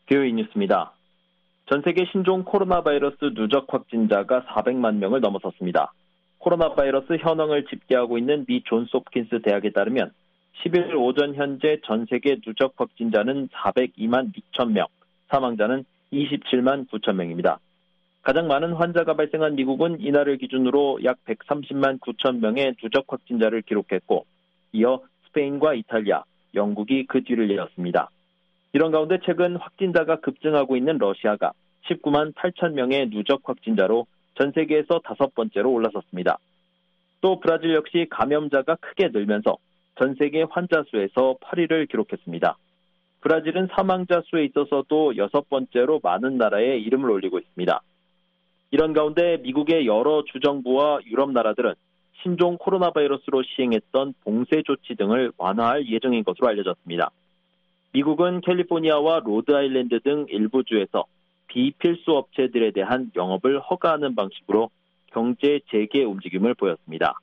뷰이 뉴스입니다. 전 세계 신종 코로나 바이러스 누적 확진자가 400만 명을 넘어섰습니다. 코로나 바이러스 현황을 집계하고 있는 미 존스홉킨스 대학에 따르면 11일 오전 현재 전 세계 누적 확진자는 402만 6천 명, 사망자는 27만 9천 명입니다. 가장 많은 환자가 발생한 미국은 이날을 기준으로 약 130만 9천 명의 누적 확진자를 기록했고, 이어 스페인과 이탈리아, 영국이 그 뒤를 이었습니다. 이런 가운데 최근 확진자가 급증하고 있는 러시아가 19만 8천 명의 누적 확진자로 전 세계에서 5번째로 올라섰습니다. 또 브라질 역시 감염자가 크게 늘면서 전 세계 환자 수에서 8위를 기록했습니다. 브라질은 사망자 수에 있어서도 6번째로 많은 나라에 이름을 올리고 있습니다. 이런 가운데 미국의 여러 주정부와 유럽 나라들은 신종 코로나 바이러스로 시행했던 봉쇄 조치 등을 완화할 예정인 것으로 알려졌습니다. 미국은 캘리포니아와 로드아일랜드 등 일부 주에서 비필수 업체들에 대한 영업을 허가하는 방식으로 경제 재개 움직임을 보였습니다.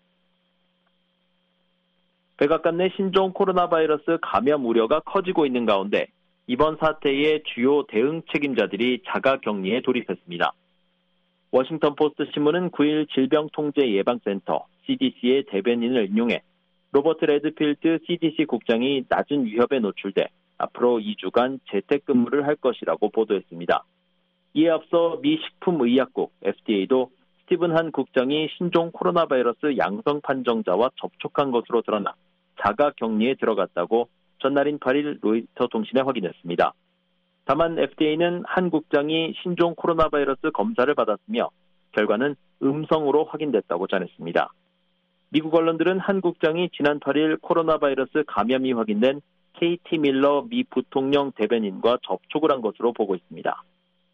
백악관 내 신종 코로나 바이러스 감염 우려가 커지고 있는 가운데 이번 사태의 주요 대응 책임자들이 자가격리에 돌입했습니다. 워싱턴 포스트 신문은 9일 질병통제예방센터 CDC의 대변인을 인용해 로버트 레드필드 CDC 국장이 낮은 위협에 노출돼 앞으로 2주간 재택근무를 할 것이라고 보도했습니다. 이에 앞서 미 식품의약국 FDA도 스티븐 한 국장이 신종 코로나 바이러스 양성 판정자와 접촉한 것으로 드러나 자가격리에 들어갔다고 전날인 8일 로이터 통신에 확인했습니다. 다만 FDA는 한 국장이 신종 코로나 바이러스 검사를 받았으며 결과는 음성으로 확인됐다고 전했습니다. 미국 언론들은 한 국장이 지난 8일 코로나 바이러스 감염이 확인된 KT 밀러 미 부통령 대변인과 접촉을 한 것으로 보고 있습니다.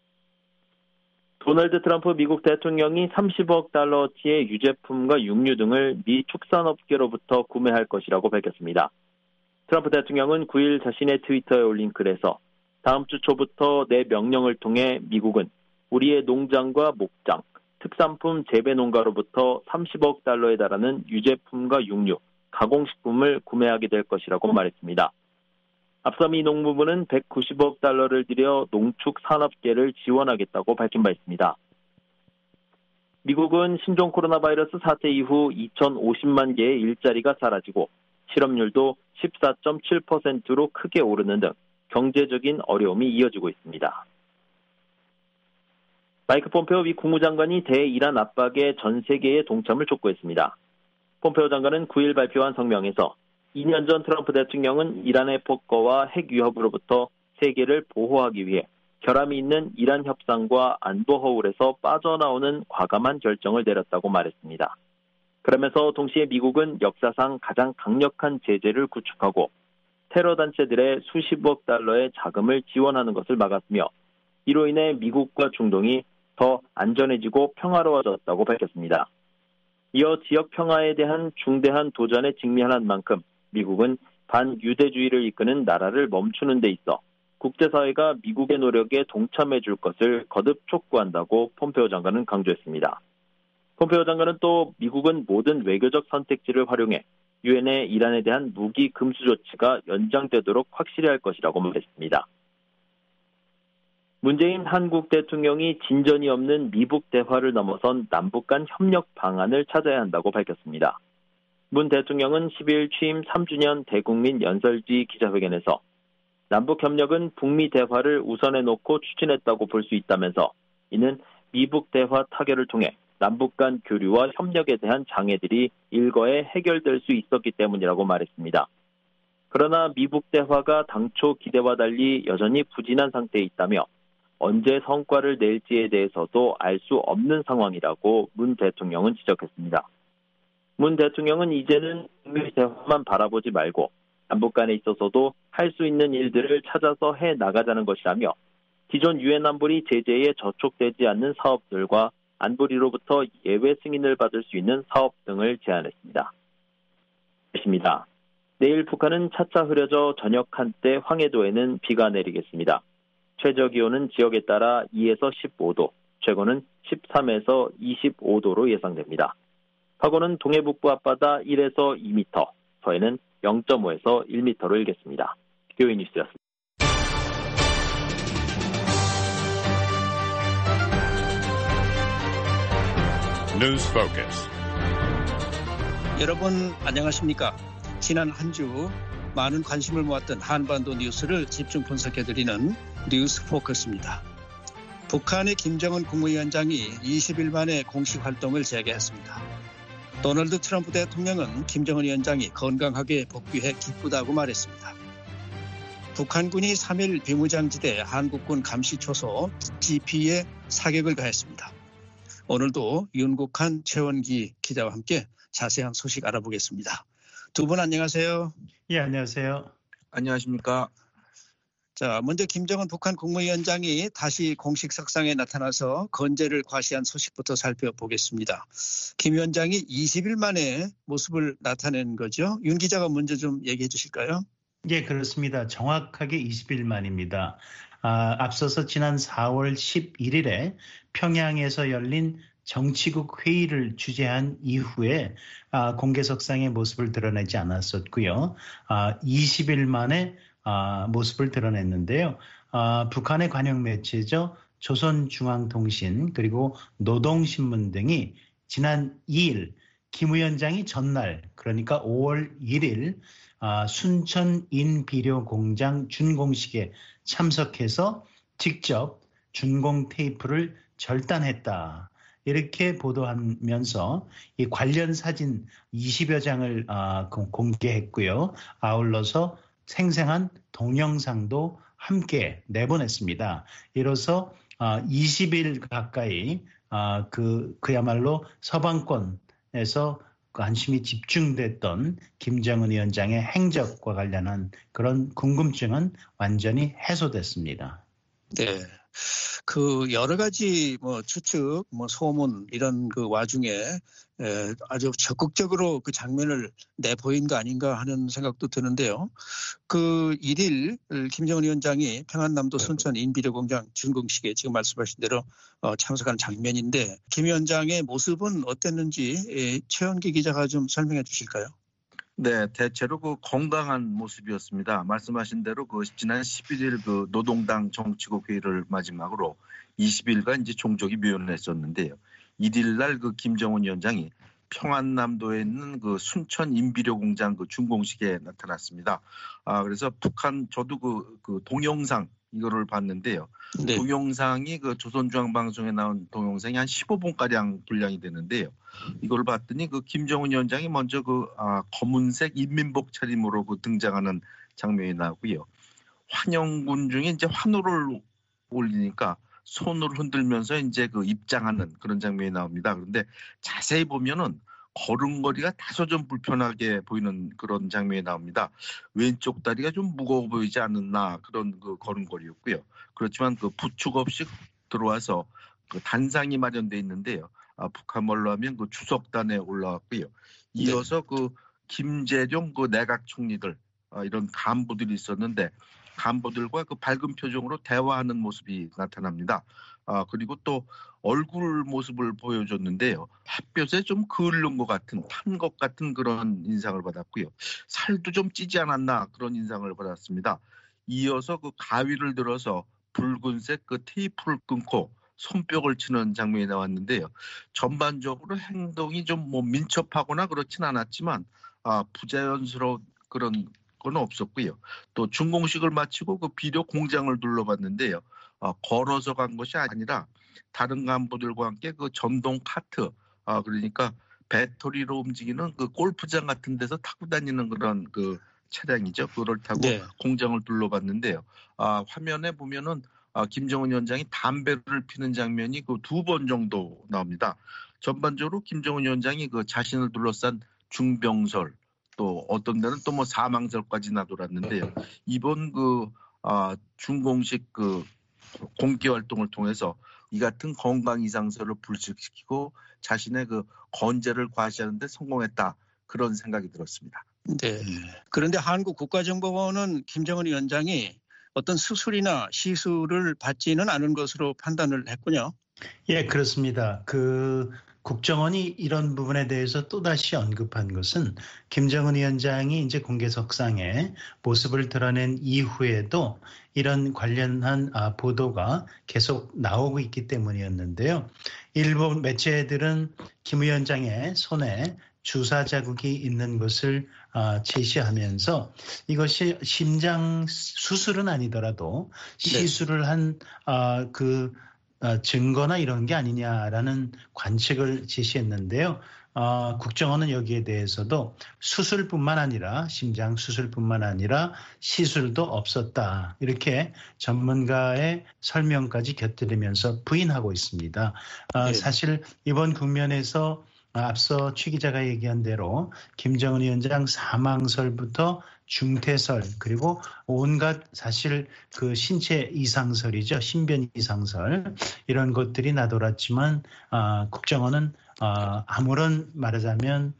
도널드 트럼프 미국 대통령이 30억 달러어치의 유제품과 육류 등을 미 축산업계로부터 구매할 것이라고 밝혔습니다. 트럼프 대통령은 9일 자신의 트위터에 올린 글에서 다음 주 초부터 내 명령을 통해 미국은 우리의 농장과 목장, 특산품 재배 농가로부터 30억 달러에 달하는 유제품과 육류, 가공식품을 구매하게 될 것이라고 말했습니다. 앞서 미 농무부는 190억 달러를 들여 농축 산업계를 지원하겠다고 밝힌 바 있습니다. 미국은 신종 코로나 바이러스 사태 이후 2,050만 개의 일자리가 사라지고 실업률도 14.7%로 크게 오르는 등 경제적인 어려움이 이어지고 있습니다. 마이크 폼페오 미 국무장관이 대이란 압박에 전 세계의 동참을 촉구했습니다. 폼페오 장관은 9일 발표한 성명에서 2년 전 트럼프 대통령은 이란의 폭거와 핵 위협으로부터 세계를 보호하기 위해 결함이 있는 이란 협상과 안보 허울에서 빠져나오는 과감한 결정을 내렸다고 말했습니다. 그러면서 동시에 미국은 역사상 가장 강력한 제재를 구축하고 테러 단체들의 수십억 달러의 자금을 지원하는 것을 막았으며 이로 인해 미국과 중동이 더 안전해지고 평화로워졌다고 밝혔습니다. 이어 지역 평화에 대한 중대한 도전에 직면한 만큼 미국은 반유대주의를 이끄는 나라를 멈추는 데 있어 국제사회가 미국의 노력에 동참해 줄 것을 거듭 촉구한다고 폼페오 장관은 강조했습니다. 폼페오 장관은 또 미국은 모든 외교적 선택지를 활용해 유엔의 이란에 대한 무기 금수 조치가 연장되도록 확실히 할 것이라고 말했습니다. 문재인 한국 대통령이 진전이 없는 미북 대화를 넘어선 남북 간 협력 방안을 찾아야 한다고 밝혔습니다. 문 대통령은 10일 취임 3주년 대국민 연설지 기자회견에서 남북 협력은 북미 대화를 우선해 놓고 추진했다고 볼 수 있다면서 이는 미북 대화 타결을 통해 남북 간 교류와 협력에 대한 장애들이 일거에 해결될 수 있었기 때문이라고 말했습니다. 그러나 미북 대화가 당초 기대와 달리 여전히 부진한 상태에 있다며 언제 성과를 낼지에 대해서도 알 수 없는 상황이라고 문 대통령은 지적했습니다. 문 대통령은 이제는 북미 대화만 바라보지 말고 남북 간에 있어서도 할 수 있는 일들을 찾아서 해 나가자는 것이라며 기존 유엔 안보리 제재에 저촉되지 않는 사업들과 안보리로부터 예외 승인을 받을 수 있는 사업 등을 제안했습니다. 내일 북한은 차차 흐려져 저녁 한때 황해도에는 비가 내리겠습니다. 최저기온은 지역에 따라 2에서 15도, 최고는 13에서 25도로 예상됩니다. 파고는 동해북부 앞바다 1에서 2m, 서해는 0.5에서 1m로 일겠습니다. 뷰이 뉴스였습니다. News Focus. 여러분 안녕하십니까? 지난 한 주 많은 관심을 모았던 한반도 뉴스를 집중 분석해드리는 뉴스 포커스입니다. 북한의 김정은 국무위원장이 20일 만에 공식 활동을 재개했습니다. 도널드 트럼프 대통령은 김정은 위원장이 건강하게 복귀해 기쁘다고 말했습니다. 북한군이 3일 비무장지대 한국군 감시초소 GP에 사격을 가했습니다. 오늘도 윤국한 최원기 기자와 함께 자세한 소식 알아보겠습니다. 두 분 안녕하세요. 예, 안녕하세요. 안녕하십니까. 자, 먼저 김정은 북한 국무위원장이 다시 공식 석상에 나타나서 건재를 과시한 소식부터 살펴보겠습니다. 김 위원장이 20일 만에 모습을 나타낸 거죠. 윤 기자가 먼저 좀 얘기해 주실까요? 예, 그렇습니다. 정확하게 20일 만입니다. 앞서서 지난 4월 11일에 평양에서 열린 정치국 회의를 주재한 이후에 공개석상의 모습을 드러내지 않았었고요. 20일 만에 모습을 드러냈는데요. 북한의 관영 매체죠. 조선중앙통신 그리고 노동신문 등이 지난 2일 김 위원장이 전날 그러니까 5월 1일 순천 인비료공장 준공식에 참석해서 직접 준공 테이프를 절단했다. 이렇게 보도하면서 이 관련 사진 20여 장을 공개했고요. 아울러서 생생한 동영상도 함께 내보냈습니다. 이로써 20일 가까이 그야말로 서방권에서 관심이 집중됐던 김정은 위원장의 행적과 관련한 그런 궁금증은 완전히 해소됐습니다. 네. 그 여러 가지 추측, 소문 이런 그 와중에 아주 적극적으로 그 장면을 내보인 거 아닌가 하는 생각도 드는데요. 그 1일 김정은 위원장이 평안남도 순천 인비료공장 준공식에 지금 말씀하신 대로 참석한 장면인데 김 위원장의 모습은 어땠는지 최원기 기자가 좀 설명해 주실까요? 네, 대체로 그 건강한 모습이었습니다. 말씀하신 대로 그 지난 11일 그 노동당 정치국 회의를 마지막으로 20일간 이제 종족이 묘연했었는데요. 1일 날 그 김정은 위원장이 평안남도에 있는 그 순천 인비료공장 그 준공식에 나타났습니다. 그래서 저도 그 동영상 이거를 봤는데요. 네. 동영상이 그 조선중앙방송에 나온 동영상이 한 15분가량 분량이 되는데요. 이걸 봤더니 그 김정은 위원장이 먼저 검은색 인민복 차림으로 그 등장하는 장면이 나오고요. 환영군 중에 이제 환호를 올리니까 손을 흔들면서 이제 그 입장하는 그런 장면이 나옵니다. 그런데 자세히 보면은 걸음걸이가 다소 좀 불편하게 보이는 그런 장면이 나옵니다. 왼쪽 다리가 좀 무거워 보이지 않았나 그런 그 걸음걸이였고요. 그렇지만 그 부축 없이 들어와서 그 단상이 마련돼 있는데요. 북한 말로 하면 그 주석단에 올라왔고요. 이어서 그 김재룡 그 내각 총리들 이런 간부들이 있었는데 간부들과 그 밝은 표정으로 대화하는 모습이 나타납니다. 그리고 또 얼굴 모습을 보여줬는데요. 햇볕에 좀 그을른 것 같은, 탄 것 같은 그런 인상을 받았고요. 살도 좀 찌지 않았나 그런 인상을 받았습니다. 이어서 그 가위를 들어서 붉은색 그 테이프를 끊고 손뼉을 치는 장면이 나왔는데요. 전반적으로 행동이 좀 민첩하거나 그렇진 않았지만 부자연스러운 그런 건 없었고요. 또 준공식을 마치고 그 비료 공장을 둘러봤는데요. 걸어서 간 것이 아니라 다른 간부들과 함께 그 전동 카트, 그러니까 배터리로 움직이는 그 골프장 같은 데서 타고 다니는 그런 그 차량이죠. 그걸 타고 네. 공장을 둘러봤는데요. 화면에 보면은 김정은 위원장이 담배를 피는 장면이 그 2번 정도 나옵니다. 전반적으로 김정은 위원장이 그 자신을 둘러싼 중병설 또 어떤 데는 또 사망설까지 나돌았는데요. 이번 준공식 공개 활동을 통해서 이 같은 건강 이상설을 불식시키고 자신의 건재를 과시하는 데 성공했다. 그런 생각이 들었습니다. 네. 그런데 한국 국가정보원은 김정은 위원장이 어떤 수술이나 시술을 받지는 않은 것으로 판단을 했군요. 예, 그렇습니다. 국정원이 이런 부분에 대해서 또다시 언급한 것은 김정은 위원장이 이제 공개석상에 모습을 드러낸 이후에도 이런 관련한 보도가 계속 나오고 있기 때문이었는데요. 일본 매체들은 김 위원장의 손에 주사 자국이 있는 것을 제시하면서 이것이 심장 수술은 아니더라도 시술을 한 증거나 이런 게 아니냐라는 관측을 제시했는데요. 국정원은 여기에 대해서도 수술뿐만 아니라 심장 수술뿐만 아니라 시술도 없었다. 이렇게 전문가의 설명까지 곁들이면서 부인하고 있습니다. 사실 이번 국면에서 앞서 최 기자가 얘기한 대로 김정은 위원장 사망설부터 중태설 그리고 온갖 사실 그 신체 이상설이죠. 신변 이상설 이런 것들이 나돌았지만 국정원은 아무런 말하자면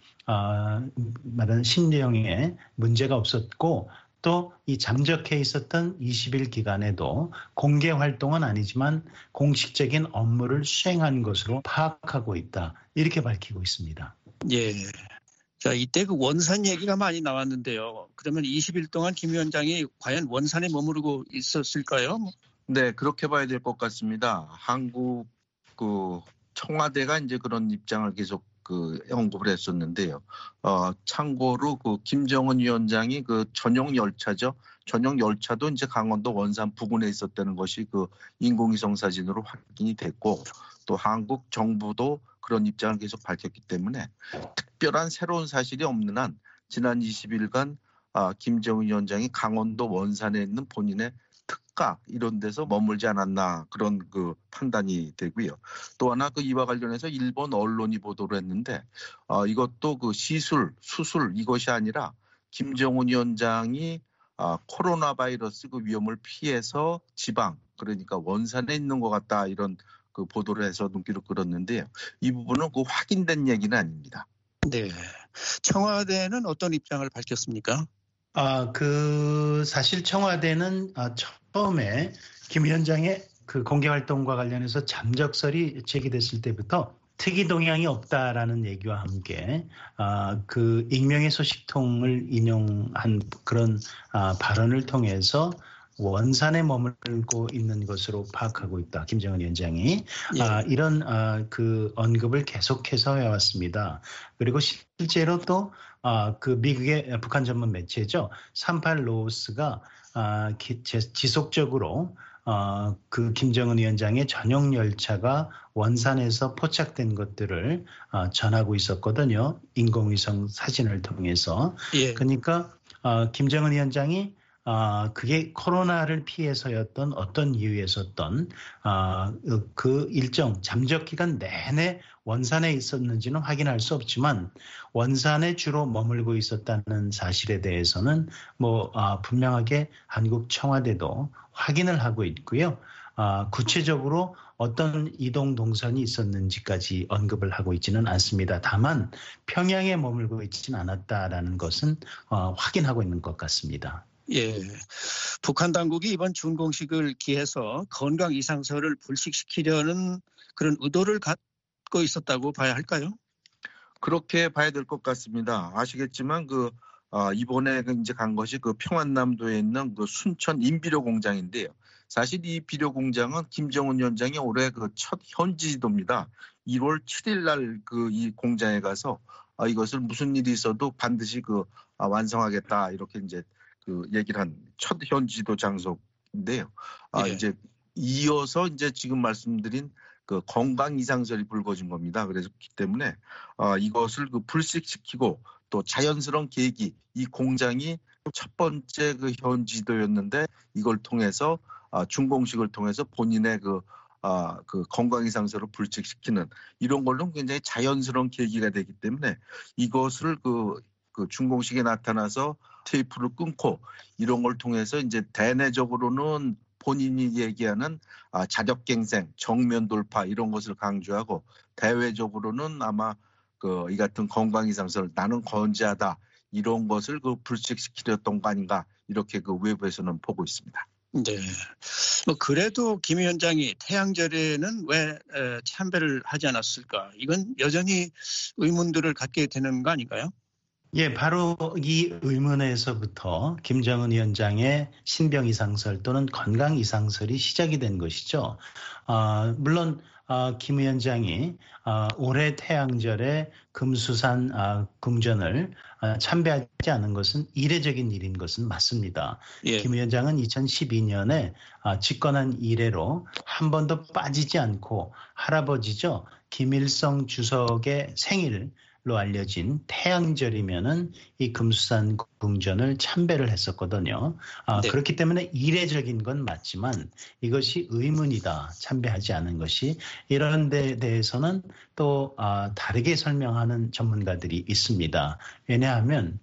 신뢰형에 문제가 없었고 또 이 잠적해 있었던 20일 기간에도 공개 활동은 아니지만 공식적인 업무를 수행한 것으로 파악하고 있다. 이렇게 밝히고 있습니다. 예. 자, 이때 그 원산 얘기가 많이 나왔는데요. 그러면 20일 동안 김 위원장이 과연 원산에 머무르고 있었을까요? 네, 그렇게 봐야 될 것 같습니다. 한국 청와대가 이제 그런 입장을 계속 언급을 했었는데요. 참고로 김정은 위원장이 전용 열차죠. 전용 열차도 이제 강원도 원산 부근에 있었다는 것이 인공위성 사진으로 확인이 됐고 또 한국 정부도 그런 입장을 계속 밝혔기 때문에 특별한 새로운 사실이 없는 한 지난 20일간 김정은 위원장이 강원도 원산에 있는 본인의 특각 이런 데서 머물지 않았나 그런 판단이 되고요. 또 하나 이와 관련해서 일본 언론이 보도를 했는데 이것도 수술 이것이 아니라 김정은 위원장이 코로나 바이러스 위험을 피해서 지방 그러니까 원산에 있는 것 같다 이런 보도를 해서 눈길을 끌었는데요. 이 부분은 확인된 얘기는 아닙니다. 네. 청와대는 어떤 입장을 밝혔습니까? 사실 청와대는 처음에 김 위원장의 공개 활동과 관련해서 잠적설이 제기됐을 때부터 특이 동향이 없다라는 얘기와 함께 익명의 소식통을 인용한 그런 발언을 통해서 원산에 머물고 있는 것으로 파악하고 있다. 김정은 위원장이 이런 언급을 계속해서 해왔습니다. 그리고 실제로 또 미국의 북한 전문 매체죠. 38로스가 지속적으로 김정은 위원장의 전용 열차가 원산에서 포착된 것들을 전하고 있었거든요. 인공위성 사진을 통해서. 그러니까 김정은 위원장이 그게 코로나를 피해서였던 어떤 이유에서였던 그 일정 잠적 기간 내내 원산에 있었는지는 확인할 수 없지만 원산에 주로 머물고 있었다는 사실에 대해서는 분명하게 한국 청와대도 확인을 하고 있고요. 구체적으로 어떤 이동 동선이 있었는지까지 언급을 하고 있지는 않습니다. 다만 평양에 머물고 있지는 않았다라는 것은 확인하고 있는 것 같습니다. 예, 북한 당국이 이번 준공식을 기해서 건강 이상설을 불식시키려는 그런 의도를 갖고 있었다고 봐야 할까요? 그렇게 봐야 될 것 같습니다. 아시겠지만 이번에 이제 간 것이 평안남도에 있는 순천 인비료 공장인데요. 사실 이 비료 공장은 김정은 위원장이 올해 첫 현지 지도입니다. 1월 7일 날 이 공장에 가서 이것을 무슨 일이 있어도 반드시 완성하겠다 이렇게 이제 얘기를 한 첫 현지도 장소인데요. 이제 이어서 이제 지금 말씀드린 건강 이상설이 불거진 겁니다. 그래서 그렇기 때문에 이것을 불식시키고 또 자연스러운 계기 이 공장이 첫 번째 현지도였는데 이걸 통해서 준공식을 통해서 본인의 건강 이상설을 불식시키는 이런 걸로 굉장히 자연스러운 계기가 되기 때문에 이것을 준공식에 나타나서 테이프를 끊고 이런 걸 통해서 이제 대내적으로는 본인이 얘기하는 자력갱생, 정면 돌파 이런 것을 강조하고 대외적으로는 아마 이 같은 건강 이상설 나는 건재하다 이런 것을 불식시키려던 거 아닌가 이렇게 외부에서는 보고 있습니다. 네. 그래도 김 위원장이 태양절에는 왜 참배를 하지 않았을까? 이건 여전히 의문들을 갖게 되는 거 아닌가요? 예, 바로 이 의문에서부터 김정은 위원장의 신병 이상설 또는 건강 이상설이 시작이 된 것이죠. 물론 김 위원장이 올해 태양절에 금수산 궁전을 참배하지 않은 것은 이례적인 일인 것은 맞습니다. 예. 김 위원장은 2012년에 집권한 이래로 한 번도 빠지지 않고 할아버지죠. 김일성 주석의 생일로 알려진 태양절이면은 이 금수산 궁전을 참배를 했었거든요. 네. 그렇기 때문에 이례적인 건 맞지만 이것이 의문이다. 참배하지 않은 것이. 이런 데 대해서는 또 다르게 설명하는 전문가들이 있습니다. 왜냐하면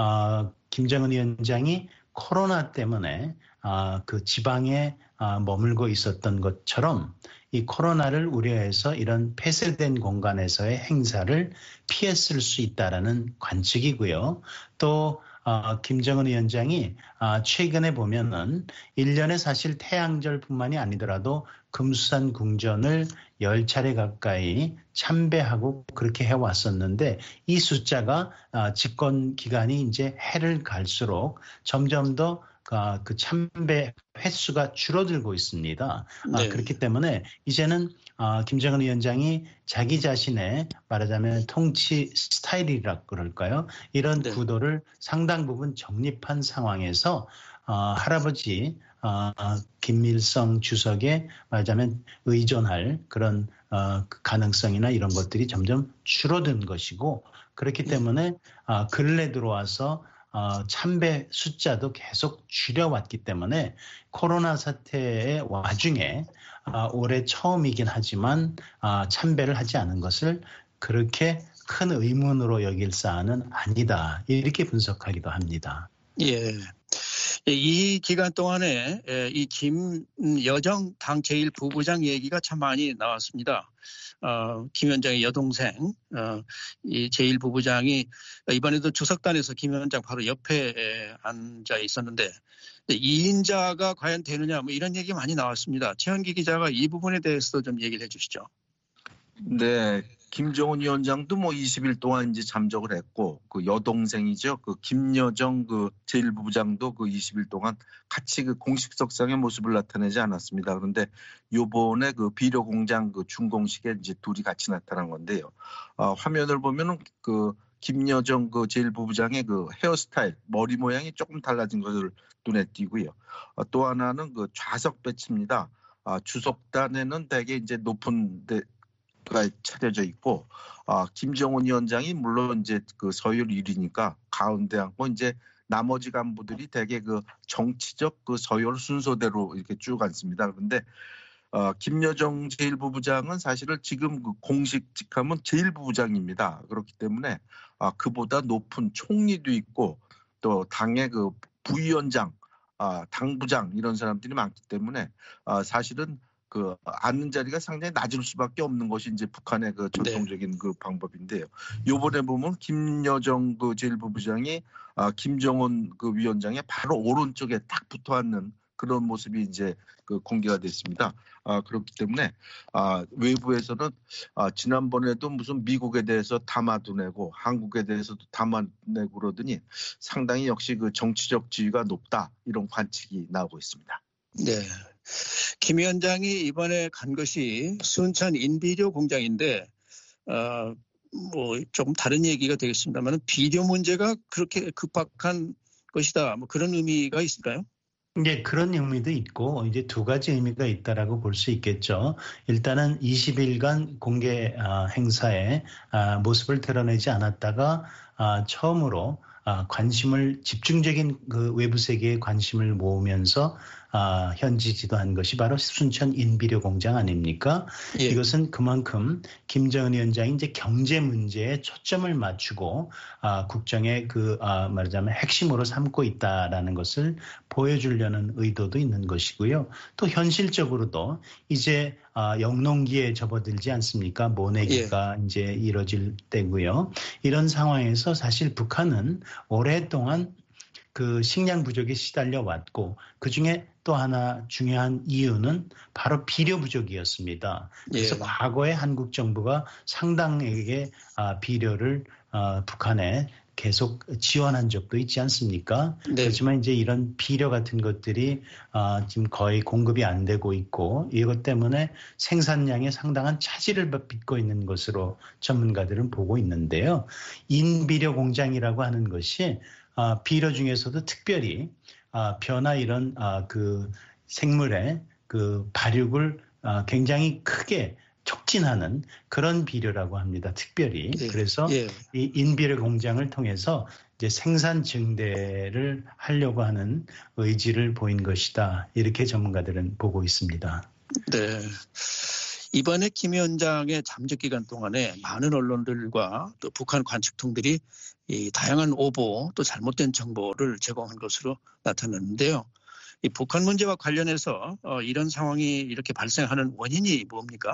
김정은 위원장이 코로나 때문에 그 지방에 머물고 있었던 것처럼 이 코로나를 우려해서 이런 폐쇄된 공간에서의 행사를 피했을 수 있다라는 관측이고요. 또 김정은 위원장이 최근에 보면은 1년에 사실 태양절뿐만이 아니더라도 금수산 궁전을 10차례 가까이 참배하고 그렇게 해왔었는데 이 숫자가 집권 기간이 이제 해를 갈수록 점점 더 그 참배 횟수가 줄어들고 있습니다. 네. 그렇기 때문에 이제는 김정은 위원장이 자기 자신의 말하자면 통치 스타일이라고 그럴까요? 이런 네. 구도를 상당 부분 정립한 상황에서 할아버지 김일성 주석에 말하자면 의존할 그런 가능성이나 이런 것들이 점점 줄어든 것이고 그렇기 때문에 근래 들어와서 참배 숫자도 계속 줄여왔기 때문에 코로나 사태의 와중에 올해 처음이긴 하지만 참배를 하지 않은 것을 그렇게 큰 의문으로 여길 사안은 아니다. 이렇게 분석하기도 합니다. 예. 이 기간 동안에 이 김여정 당 제1부부장 얘기가 참 많이 나왔습니다. 김 위원장의 여동생, 이 제1부부장이 이번에도 주석단에서 김 위원장 바로 옆에 앉아 있었는데, 2인자가 과연 되느냐, 뭐 이런 얘기 많이 나왔습니다. 최현기 기자가 이 부분에 대해서도 좀 얘기를 해주시죠. 네. 김정은 위원장도 20일 동안 이제 잠적을 했고, 그 여동생이죠. 그 김여정 그 제1부부장도 20일 동안 같이 그 공식석상의 모습을 나타내지 않았습니다. 그런데 요번에 그 비료공장 그 준공식에 이제 둘이 같이 나타난 건데요. 화면을 보면은 그 김여정 그 제1부부장의 그 헤어스타일, 머리 모양이 조금 달라진 것을 눈에 띄고요. 또 하나는 그 좌석 배치입니다. 주석단에는 대개 이제 높은 가 차려져 있고, 김정은 위원장이 물론 이제 그 서열 1위니까 가운데 앉고 이제 나머지 간부들이 대개 그 정치적 그 서열 순서대로 이렇게 쭉 앉습니다. 그런데 김여정 제1부부장은 사실은 지금 그 공식 직함은 제1부부장입니다. 그렇기 때문에 그보다 높은 총리도 있고 또 당의 그 부위원장, 당부장 이런 사람들이 많기 때문에 사실은 그 앉는 자리가 상당히 낮을 수밖에 없는 것이 이제 북한의 그 전통적인 그 방법인데요. 요번에 보면 김여정 그 제1부부장이 김정은 그 위원장의 바로 오른쪽에 딱 붙어 앉는 그런 모습이 이제 그 공개가 됐습니다. 그렇기 때문에 외부에서는 지난번에도 무슨 미국에 대해서 담화도 내고 한국에 대해서도 담화 내고 그러더니 상당히 역시 그 정치적 지위가 높다 이런 관측이 나오고 있습니다. 네. 김 위원장이 이번에 간 것이 순천 인비료 공장인데 뭐 조금 다른 얘기가 되겠습니다만 비료 문제가 그렇게 급박한 것이다. 뭐 그런 의미가 있을까요? 네, 그런 의미도 있고 이제 두 가지 의미가 있다라고 볼 수 있겠죠. 일단은 20일간 공개 행사에 모습을 드러내지 않았다가 처음으로 관심을 집중적인 그 외부 세계에 관심을 모으면서 현지 지도한 것이 바로 순천 인비료 공장 아닙니까? 예. 이것은 그만큼 김정은 위원장이 이제 경제 문제에 초점을 맞추고 국정의 그 말하자면 핵심으로 삼고 있다라는 것을 보여주려는 의도도 있는 것이고요. 또 현실적으로도 이제 영농기에 접어들지 않습니까? 모내기가 이제 이뤄질 때고요. 이런 상황에서 사실 북한은 오랫동안 그 식량 부족에 시달려 왔고 그중에 또 하나 중요한 이유는 바로 비료 부족이었습니다. 그래서 과거에 한국 정부가 상당하게 비료를 북한에 계속 지원한 적도 있지 않습니까? 네. 그렇지만 이제 이런 비료 같은 것들이 지금 거의 공급이 안 되고 있고 이것 때문에 생산량에 상당한 차질을 빚고 있는 것으로 전문가들은 보고 있는데요. 인비료 공장이라고 하는 것이 비료 중에서도 특별히 벼나 이런 그 생물의 그 발육을 굉장히 크게 촉진하는 그런 비료라고 합니다. 특별히. 그래서 이 인비료 공장을 통해서 이제 생산 증대를 하려고 하는 의지를 보인 것이다. 이렇게 전문가들은 보고 있습니다. 네. 이번에 김 위원장의 잠적 기간 동안에 많은 언론들과 또 북한 관측통들이 이 다양한 오보 또 잘못된 정보를 제공한 것으로 나타났는데요. 이 북한 문제와 관련해서 이런 상황이 이렇게 발생하는 원인이 뭡니까?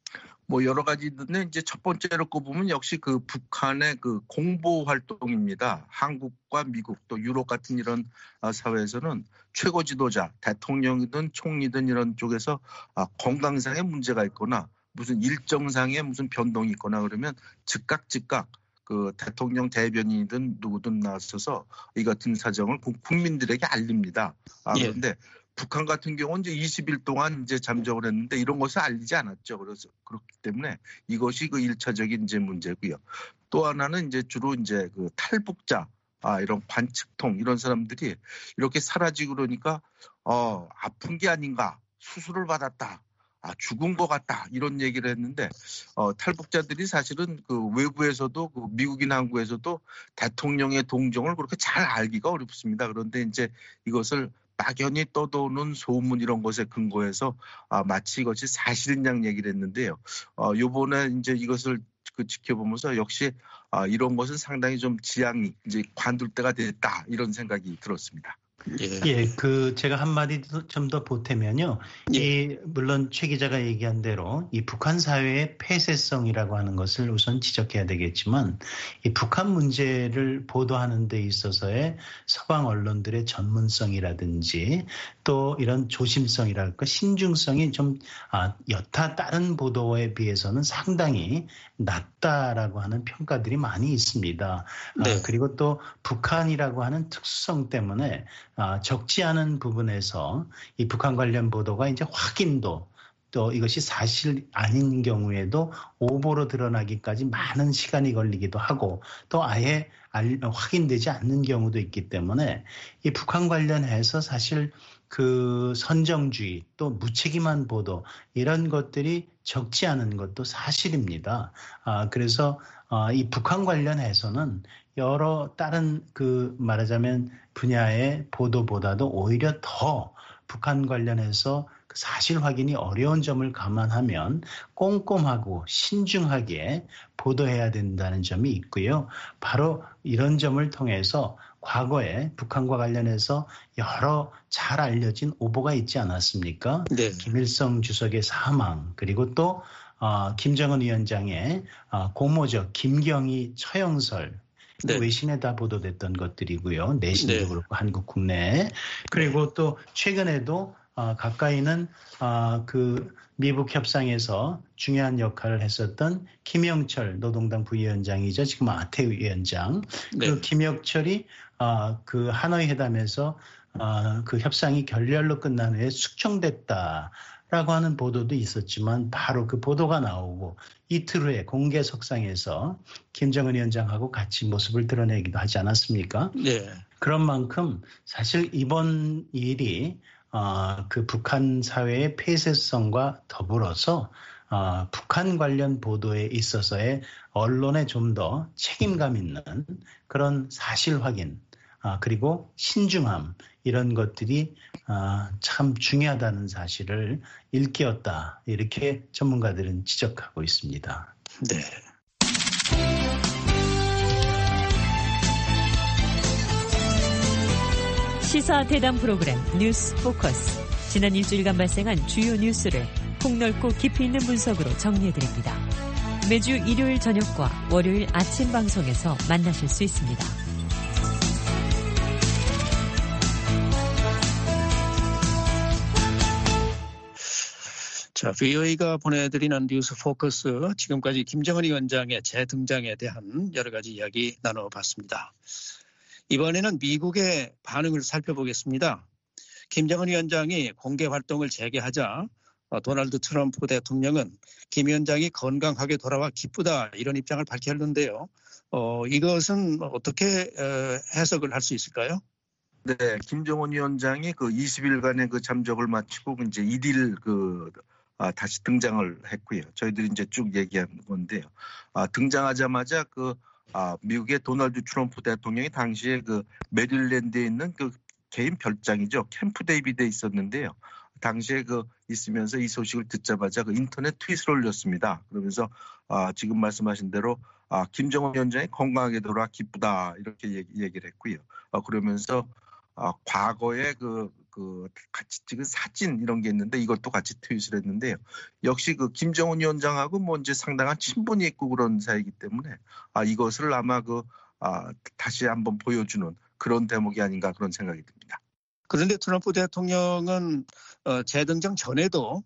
뭐 여러 가지인데 이제 첫 번째로 꼽으면 역시 그 북한의 그 공보 활동입니다. 한국과 미국 또 유럽 같은 이런 사회에서는 최고 지도자, 대통령이든 총리든 이런 쪽에서 건강상의 문제가 있거나 무슨 일정상의 무슨 변동이 있거나 그러면 즉각 그 대통령 대변인이든 누구든 나서서 이 같은 사정을 국민들에게 알립니다. 그런데 북한 같은 경우는 이제 20일 동안 이제 잠적을 했는데 이런 것을 알리지 않았죠. 그래서 그렇기 때문에 이것이 그 1차적인 이제 문제고요. 또 하나는 이제 주로 이제 그 탈북자, 이런 관측통 이런 사람들이 이렇게 사라지고 그러니까 아픈 게 아닌가, 수술을 받았다. 죽은 것 같다 이런 얘기를 했는데 탈북자들이 사실은 그 외부에서도 그 미국이나 한국에서도 대통령의 동정을 그렇게 잘 알기가 어렵습니다. 그런데 이제 이것을 막연히 떠도는 소문 이런 것에 근거해서 마치 이것이 사실인 양 얘기를 했는데요. 요번에 이제 이것을 지켜보면서 역시 이런 것은 상당히 좀 지향이 이제 관둘 때가 됐다 이런 생각이 들었습니다. 그 제가 한마디 좀 더 보태면요. 물론 최 기자가 얘기한 대로 이 북한 사회의 폐쇄성이라고 하는 것을 우선 지적해야 되겠지만 이 북한 문제를 보도하는 데 있어서의 서방 언론들의 전문성이라든지 또 이런 조심성이랄까 신중성이 좀 여타 다른 보도에 비해서는 상당히 낮다라고 하는 평가들이 많이 있습니다. 그리고 또 북한이라고 하는 특수성 때문에 적지 않은 부분에서 이 북한 관련 보도가 이제 확인도 또 이것이 사실 아닌 경우에도 오보로 드러나기까지 많은 시간이 걸리기도 하고 또 아예 확인되지 않는 경우도 있기 때문에 이 북한 관련해서 사실 그 선정주의 또 무책임한 보도 이런 것들이 적지 않은 것도 사실입니다. 그래서 이 북한 관련해서는 여러 다른 그 말하자면 분야의 보도보다도 오히려 더 북한 관련해서 사실 확인이 어려운 점을 감안하면 꼼꼼하고 신중하게 보도해야 된다는 점이 있고요. 바로 이런 점을 통해서 과거에 북한과 관련해서 여러 잘 알려진 오보가 있지 않았습니까? 김일성 주석의 사망 그리고 또 김정은 위원장의 고모적 김경희 처형설 외신에 다 보도됐던 것들이고요. 내신도 그렇고 한국 국내에. 그리고 또 최근에도 가까이는 그 미북 협상에서 중요한 역할을 했었던 김영철 노동당 부위원장이죠. 지금 아태 위원장. 그 김영철이 그 하노이 회담에서 그 협상이 결렬로 끝난 후에 숙청됐다라고 하는 보도도 있었지만 바로 그 보도가 나오고 이틀 후에 공개석상에서 김정은 위원장하고 같이 모습을 드러내기도 하지 않았습니까? 그런 만큼 사실 이번 일이 그 북한 사회의 폐쇄성과 더불어서 북한 관련 보도에 있어서의 언론에 좀 더 책임감 있는 그런 사실 확인 그리고 신중함 이런 것들이 참 중요하다는 사실을 일깨웠다 이렇게 전문가들은 지적하고 있습니다. 시사 대담 프로그램 뉴스 포커스. 지난 일주일간 발생한 주요 뉴스를 폭넓고 깊이 있는 분석으로 정리해드립니다. 매주 일요일 저녁과 월요일 아침 방송에서 만나실 수 있습니다. 자, VOA가 보내드리는 뉴스 포커스, 지금까지 김정은 위원장의 재등장에 대한 여러 가지 이야기 나눠봤습니다. 이번에는 미국의 반응을 살펴보겠습니다. 김정은 위원장이 공개 활동을 재개하자 도널드 트럼프 대통령은 김 위원장이 건강하게 돌아와 기쁘다 이런 입장을 밝혔는데요. 이것은 어떻게 해석을 할 수 있을까요? 네, 김정은 위원장이 그 20일간의 그 잠적을 마치고 이제 1일 다시 등장을 했고요. 저희들이 이제 쭉 얘기한 건데요. 등장하자마자 미국의 도널드 트럼프 대통령이 당시에 그 메릴랜드에 있는 그 개인 별장이죠. 캠프 데이비드에 있었는데요. 당시에 있으면서 이 소식을 듣자마자 인터넷 트윗을 올렸습니다. 그러면서 지금 말씀하신 대로 김정은 위원장이 건강하게 돌아와 기쁘다 이렇게 얘기를 했고요. 그러면서 과거에 같이 찍은 사진 이런 게 있는데 이것도 같이 트윗을 했는데요. 역시 김정은 위원장하고 이제 상당한 친분이 있고 그런 사이이기 때문에 이것을 아마 다시 한번 보여주는 그런 대목이 아닌가 그런 생각이 듭니다. 그런데 트럼프 대통령은 재등장 전에도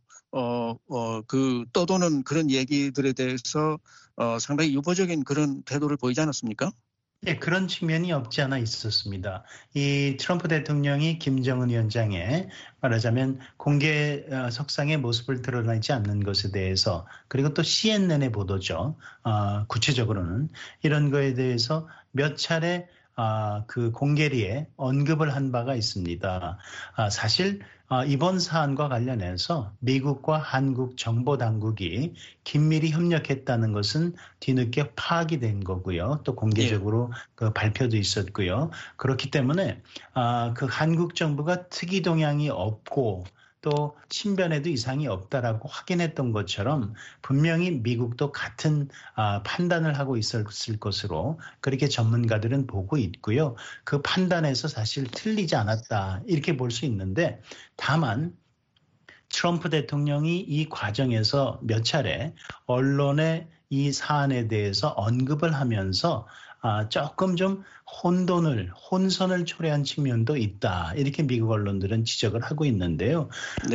떠도는 그런 얘기들에 대해서 상당히 유보적인 그런 태도를 보이지 않았습니까? 네, 그런 측면이 없지 않아 있었습니다. 이 트럼프 대통령이 김정은 위원장의 말하자면 공개 석상의 모습을 드러내지 않는 것에 대해서, 그리고 또 CNN의 보도죠. 구체적으로는 이런 거에 대해서 몇 차례 그 공개리에 언급을 한 바가 있습니다. 사실 이번 사안과 관련해서 미국과 한국 정보당국이 긴밀히 협력했다는 것은 뒤늦게 파악이 된 거고요. 또 공개적으로 그 발표도 있었고요. 그렇기 때문에 그 한국 정부가 특이 동향이 없고 또 신변에도 이상이 없다라고 확인했던 것처럼 분명히 미국도 같은 판단을 하고 있었을 것으로 그렇게 전문가들은 보고 있고요. 그 판단에서 사실 틀리지 않았다 이렇게 볼 수 있는데, 다만 트럼프 대통령이 이 과정에서 몇 차례 언론에 이 사안에 대해서 언급을 하면서 조금 좀 혼선을 초래한 측면도 있다. 이렇게 미국 언론들은 지적을 하고 있는데요. 네.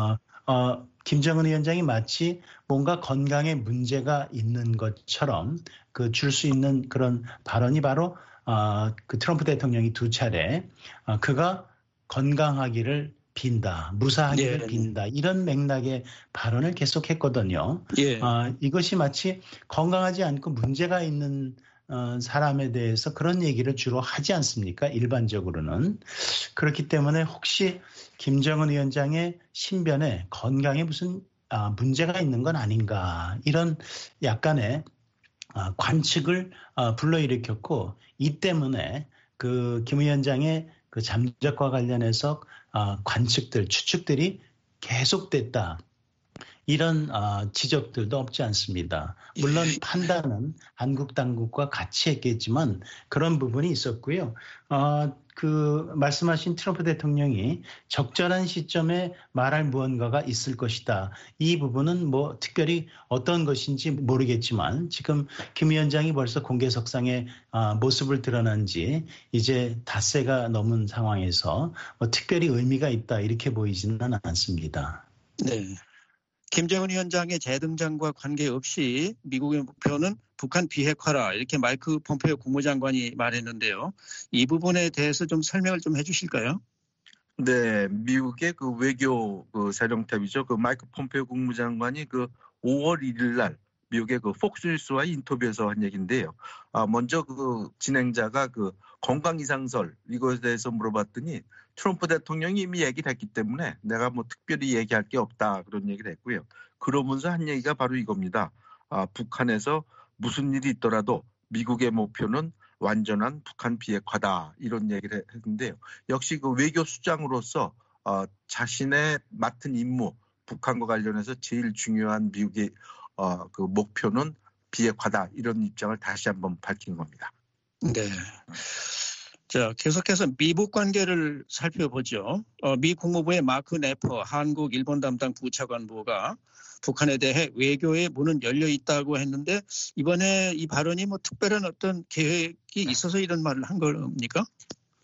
김정은 위원장이 마치 뭔가 건강에 문제가 있는 것처럼 줄 수 있는 그런 발언이 바로 그 트럼프 대통령이 두 차례 그가 건강하기를 빈다, 무사하기를 빈다 이런 맥락의 발언을 계속했거든요. 이것이 마치 건강하지 않고 문제가 있는 사람에 대해서 그런 얘기를 주로 하지 않습니까? 일반적으로는. 그렇기 때문에 혹시 김정은 위원장의 신변에 건강에 무슨 문제가 있는 건 아닌가 이런 약간의 관측을 불러일으켰고, 이 때문에 김 위원장의 그 잠적과 관련해서 추측들이 계속됐다. 이런 지적들도 없지 않습니다. 물론 판단은 한국 당국과 같이 했겠지만 그런 부분이 있었고요. 말씀하신 트럼프 대통령이 적절한 시점에 말할 무언가가 있을 것이다. 이 부분은 특별히 어떤 것인지 모르겠지만 지금 김 위원장이 벌써 공개석상에 모습을 드러난 지 이제 닷새가 넘은 상황에서 특별히 의미가 있다 이렇게 보이지는 않습니다. 네. 김정은 위원장의 재등장과 관계없이 미국의 목표는 북한 비핵화라 이렇게 마이크 폼페이오 국무장관이 말했는데요. 이 부분에 대해서 좀 설명을 좀 해주실까요? 네, 미국의 외교 사령탑이죠. 마이크 폼페이오 국무장관이 5월 1일 날 미국의 폭스뉴스와 인터뷰에서 한 얘기인데요. 먼저 진행자가 건강 이상설 이것에 대해서 물어봤더니 트럼프 대통령이 이미 얘기를 했기 때문에 내가 특별히 얘기할 게 없다 그런 얘기를 했고요. 그러면서 한 얘기가 바로 이겁니다. 북한에서 무슨 일이 있더라도 미국의 목표는 완전한 북한 비핵화다 이런 얘기를 했는데요. 역시 외교 수장으로서 자신의 맡은 임무 북한과 관련해서 제일 중요한 미국의 목표는 비핵화다 이런 입장을 다시 한번 밝힌 겁니다. 네. 자, 계속해서 미북 관계를 살펴보죠. 미 국무부의 마크 네퍼 한국 일본 담당 부차관보가 북한에 대해 외교의 문은 열려 있다고 했는데 이번에 이 발언이 특별한 어떤 계획이 있어서 이런 말을 한 겁니까?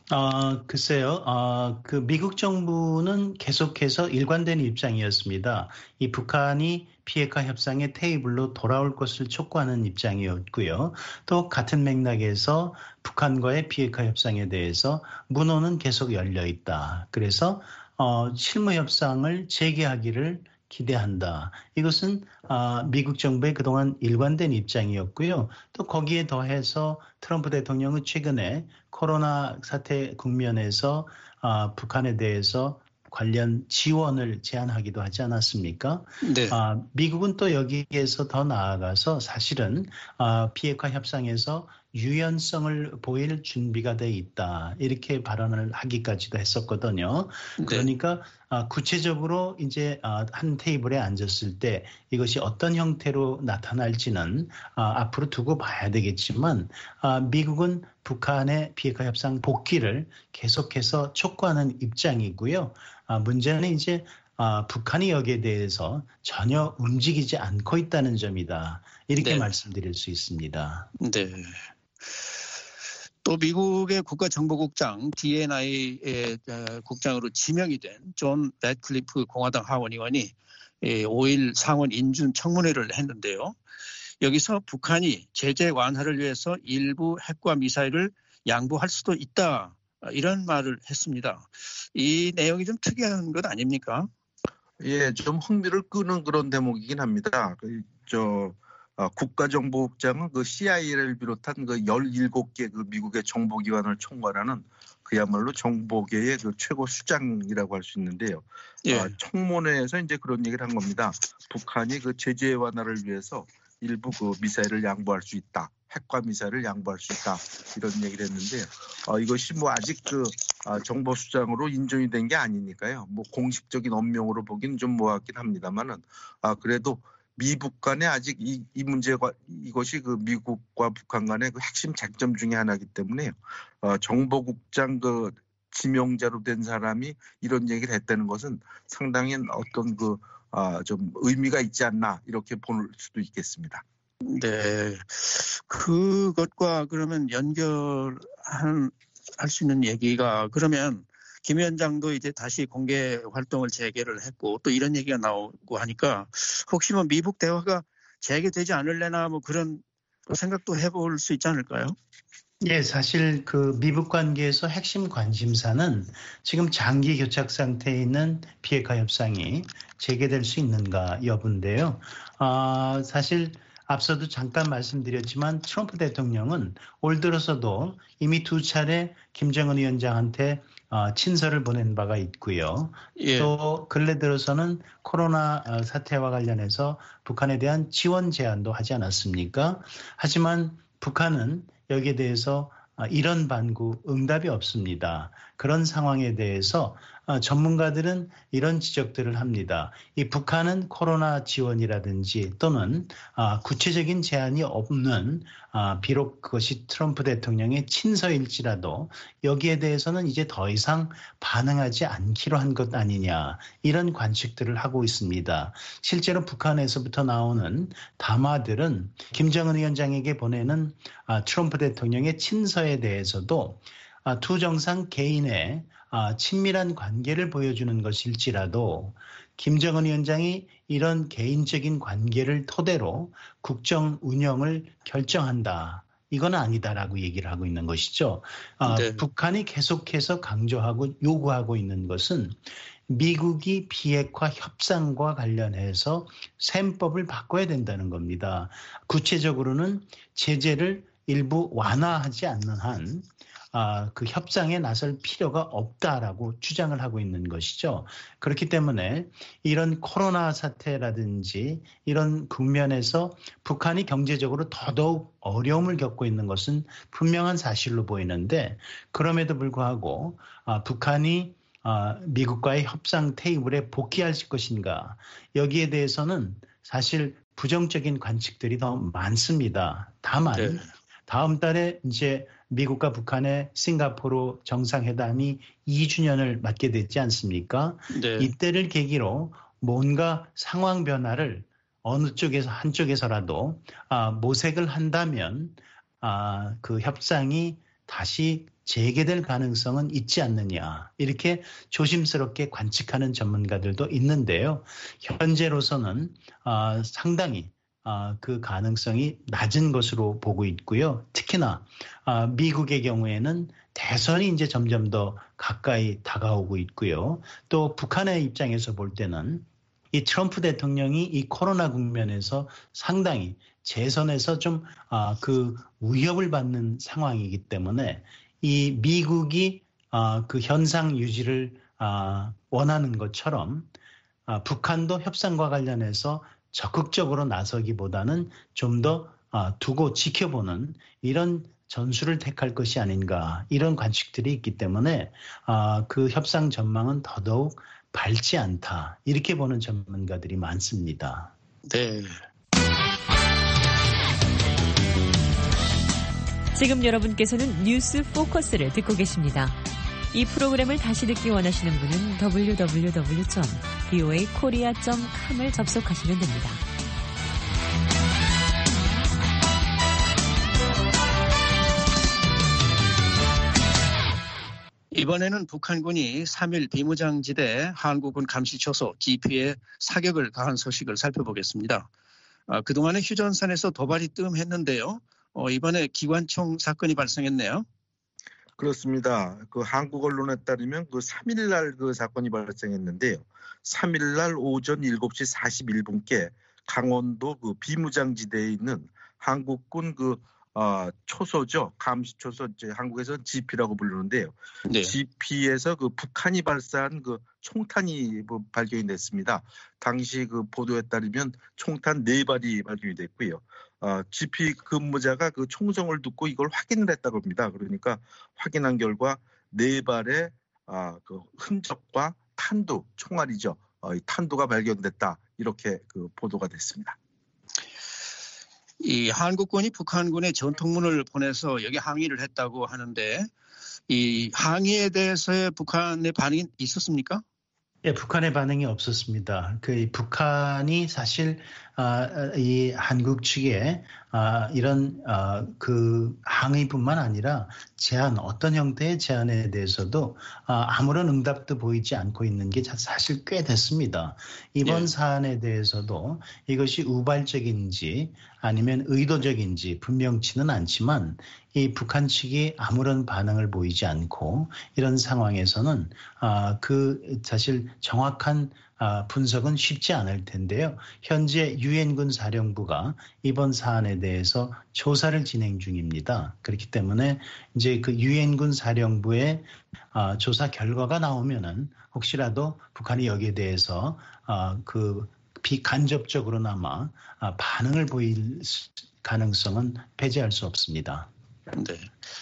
글쎄요. 그 미국 정부는 계속해서 일관된 입장이었습니다. 이 북한이 비핵화 협상의 테이블로 돌아올 것을 촉구하는 입장이었고요. 또 같은 맥락에서 북한과의 비핵화 협상에 대해서 문호는 계속 열려 있다. 그래서 실무 협상을 재개하기를 기대한다. 이것은 미국 정부의 그동안 일관된 입장이었고요. 또 거기에 더해서 트럼프 대통령은 최근에 코로나 사태 국면에서 북한에 대해서 관련 지원을 제안하기도 하지 않았습니까? 네. 미국은 또 여기에서 더 나아가서 사실은 비핵화 협상에서 유연성을 보일 준비가 돼 있다. 이렇게 발언을 하기까지도 했었거든요. 네. 그러니까 구체적으로 이제 한 테이블에 앉았을 때 이것이 어떤 형태로 나타날지는 앞으로 두고 봐야 되겠지만 미국은 북한의 비핵화 협상 복귀를 계속해서 촉구하는 입장이고요. 문제는 이제 북한이 여기에 대해서 전혀 움직이지 않고 있다는 점이다. 이렇게 네. 말씀드릴 수 있습니다. 네. 또 미국의 국가정보국장 DNI의 국장으로 지명이 된 존 래틀리프 공화당 하원 의원이 5일 상원 인준 청문회를 했는데요. 여기서 북한이 제재 완화를 위해서 일부 핵과 미사일을 양보할 수도 있다. 이런 말을 했습니다. 이 내용이 좀 특이한 것 아닙니까? 예, 좀 흥미를 끄는 그런 대목이긴 합니다. 국가정보국장은 그 CIA를 비롯한 그 17개 그 미국의 정보기관을 총괄하는 그야말로 정보계의 그 최고 수장이라고 할 수 있는데요. 예. 청문회에서 이제 그런 얘기를 한 겁니다. 북한이 그 제재 완화를 위해서 일부 그 미사일을 양보할 수 있다. 핵과 미사일을 양보할 수 있다. 이런 얘기를 했는데요. 이것이 뭐 아직 그 정보수장으로 인정이 된 게 아니니까요. 뭐 공식적인 언명으로 보기는 좀 뭐하긴 합니다만은 그래도 미북 간에 아직 이 문제가 이것이 그 미국과 북한 간의 그 핵심 쟁점 중에 하나이기 때문에 정보국장 그 지명자로 된 사람이 이런 얘기를 했다는 것은 상당히 어떤 그 좀 의미가 있지 않나 이렇게 볼 수도 있겠습니다. 네, 그것과 그러면 연결할 수 있는 얘기가 그러면 김 위원장도 이제 다시 공개 활동을 재개를 했고 또 이런 얘기가 나오고 하니까 혹시 뭐 미북 대화가 재개되지 않을래나 뭐 그런 생각도 해볼 수 있지 않을까요? 예, 사실 그 미북 관계에서 핵심 관심사는 지금 장기 교착 상태에 있는 비핵화 협상이 재개될 수 있는가 여부인데요. 사실 앞서도 잠깐 말씀드렸지만 트럼프 대통령은 올 들어서도 이미 2차례 김정은 위원장한테 친서를 보낸 바가 있고요. 예. 또 근래 들어서는 코로나 사태와 관련해서 북한에 대한 지원 제안도 하지 않았습니까? 하지만 북한은 여기에 대해서 이런 반구 응답이 없습니다. 그런 상황에 대해서 전문가들은 이런 지적들을 합니다. 이 북한은 코로나 지원이라든지 또는 구체적인 제안이 없는 비록 그것이 트럼프 대통령의 친서일지라도 여기에 대해서는 이제 더 이상 반응하지 않기로 한 것 아니냐 이런 관측들을 하고 있습니다. 실제로 북한에서부터 나오는 담화들은 김정은 위원장에게 보내는 트럼프 대통령의 친서에 대해서도 두 정상 개인의 친밀한 관계를 보여주는 것일지라도 김정은 위원장이 이런 개인적인 관계를 토대로 국정 운영을 결정한다. 이건 아니다라고 얘기를 하고 있는 것이죠. 네. 북한이 계속해서 강조하고 요구하고 있는 것은 미국이 비핵화 협상과 관련해서 셈법을 바꿔야 된다는 겁니다. 구체적으로는 제재를 일부 완화하지 않는 한 그 협상에 나설 필요가 없다라고 주장을 하고 있는 것이죠. 그렇기 때문에 이런 코로나 사태라든지 이런 국면에서 북한이 경제적으로 더더욱 어려움을 겪고 있는 것은 분명한 사실로 보이는데 그럼에도 불구하고 북한이 미국과의 협상 테이블에 복귀할 것인가 여기에 대해서는 사실 부정적인 관측들이 더 많습니다. 다만 네. 다음 달에 이제 미국과 북한의 싱가포르 정상회담이 2주년을 맞게 되지 않습니까? 네. 이때를 계기로 뭔가 상황 변화를 어느 쪽에서 한쪽에서라도 모색을 한다면 그 협상이 다시 재개될 가능성은 있지 않느냐 이렇게 조심스럽게 관측하는 전문가들도 있는데요. 현재로서는 상당히 그 가능성이 낮은 것으로 보고 있고요. 특히나 미국의 경우에는 대선이 이제 점점 더 가까이 다가오고 있고요. 또 북한의 입장에서 볼 때는 이 트럼프 대통령이 이 코로나 국면에서 상당히 재선에서 좀 그 위협을 받는 상황이기 때문에 이 미국이 그 현상 유지를 원하는 것처럼 북한도 협상과 관련해서 적극적으로 나서기보다는 좀 더 두고 지켜보는 이런 전술을 택할 것이 아닌가 이런 관측들이 있기 때문에 그 협상 전망은 더더욱 밝지 않다 이렇게 보는 전문가들이 많습니다. 네. 지금 여러분께서는 뉴스 포커스를 듣고 계십니다. 이 프로그램을 다시 듣기 원하시는 분은 www.voakorea.com을 접속하시면 됩니다. 이번에는 북한군이 3일 비무장지대 한국군 감시초소 GP에 사격을 가한 소식을 살펴보겠습니다. 그동안에 휴전선에서 도발이 뜸했는데요. 이번에 기관총 사건이 발생했네요. 그렇습니다. 그 한국 언론에 따르면 그 3일날 그 사건이 발생했는데요. 3일날 오전 7시 41분께 강원도 그 비무장지대에 있는 한국군 그 초소죠. 감시초소, 이제 한국에서는 GP라고 부르는데요. 네. GP에서 그 북한이 발사한 그 총탄이 발견이 됐습니다. 당시 그 보도에 따르면 총탄 4발이 발견이 됐고요. GP 근무자가 그 총성을 듣고 이걸 확인을 했다고 합니다. 그러니까 확인한 결과 4발의 그 흔적과 탄두, 총알이죠. 이 탄두가 발견됐다. 이렇게 그 보도가 됐습니다. 이 한국군이 북한군에 전통문을 보내서 여기 항의를 했다고 하는데 이 항의에 대해서의 북한의 반응이 있었습니까? 예, 북한의 반응이 없었습니다. 그 북한이 사실 이 한국 측에 이런 그 항의뿐만 아니라 제안, 어떤 형태의 제안에 대해서도 아무런 응답도 보이지 않고 있는 게 사실 꽤 됐습니다. 이번 사안에 대해서도 이것이 우발적인지 아니면 의도적인지 분명치는 않지만 이 북한 측이 아무런 반응을 보이지 않고 이런 상황에서는 그 사실 정확한 분석은 쉽지 않을 텐데요. 현재 유엔군 사령부가 이번 사안에 대해서 조사를 진행 중입니다. 그렇기 때문에 이제 그 유엔군 사령부의 조사 결과가 나오면은 혹시라도 북한이 여기에 대해서 그 비간접적으로나마 반응을 보일 가능성은 배제할 수 없습니다. 네.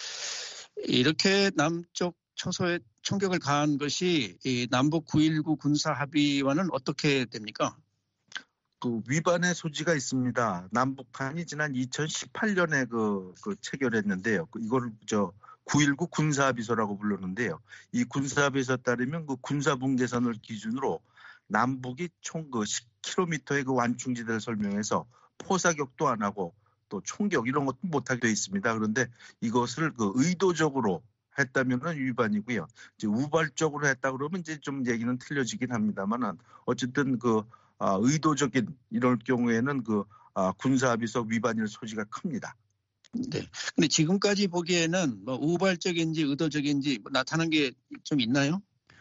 이렇게 남쪽 초소에 총격을 가한 것이 이 남북 9.19 군사합의와는 어떻게 됩니까? 그 위반의 소지가 있습니다. 남북한이 지난 2018년에 그 체결했는데요. 이걸 9.19 군사합의서라고 부르는데요. 이 군사합의서에 따르면 그 군사분계선을 기준으로 남북이 총 그 10km의 그 완충지대를 설명해서 포사격도 안 하고 또 총격 이런 것도 못하게 되어 있습니다. 그런데 이것을 그 의도적으로 했다면은 위반이고요. 이제 우발적으로 했다 그러면 이제 좀 얘기는 틀려지긴 합니다만은 어쨌든 그 의도적인 이럴 경우에는 그 군사합의서 위반일 소지가 큽니다. 네. 근데 지금까지 보기에는 뭐 우발적인지 의도적인지 나타난 게 좀 있나요?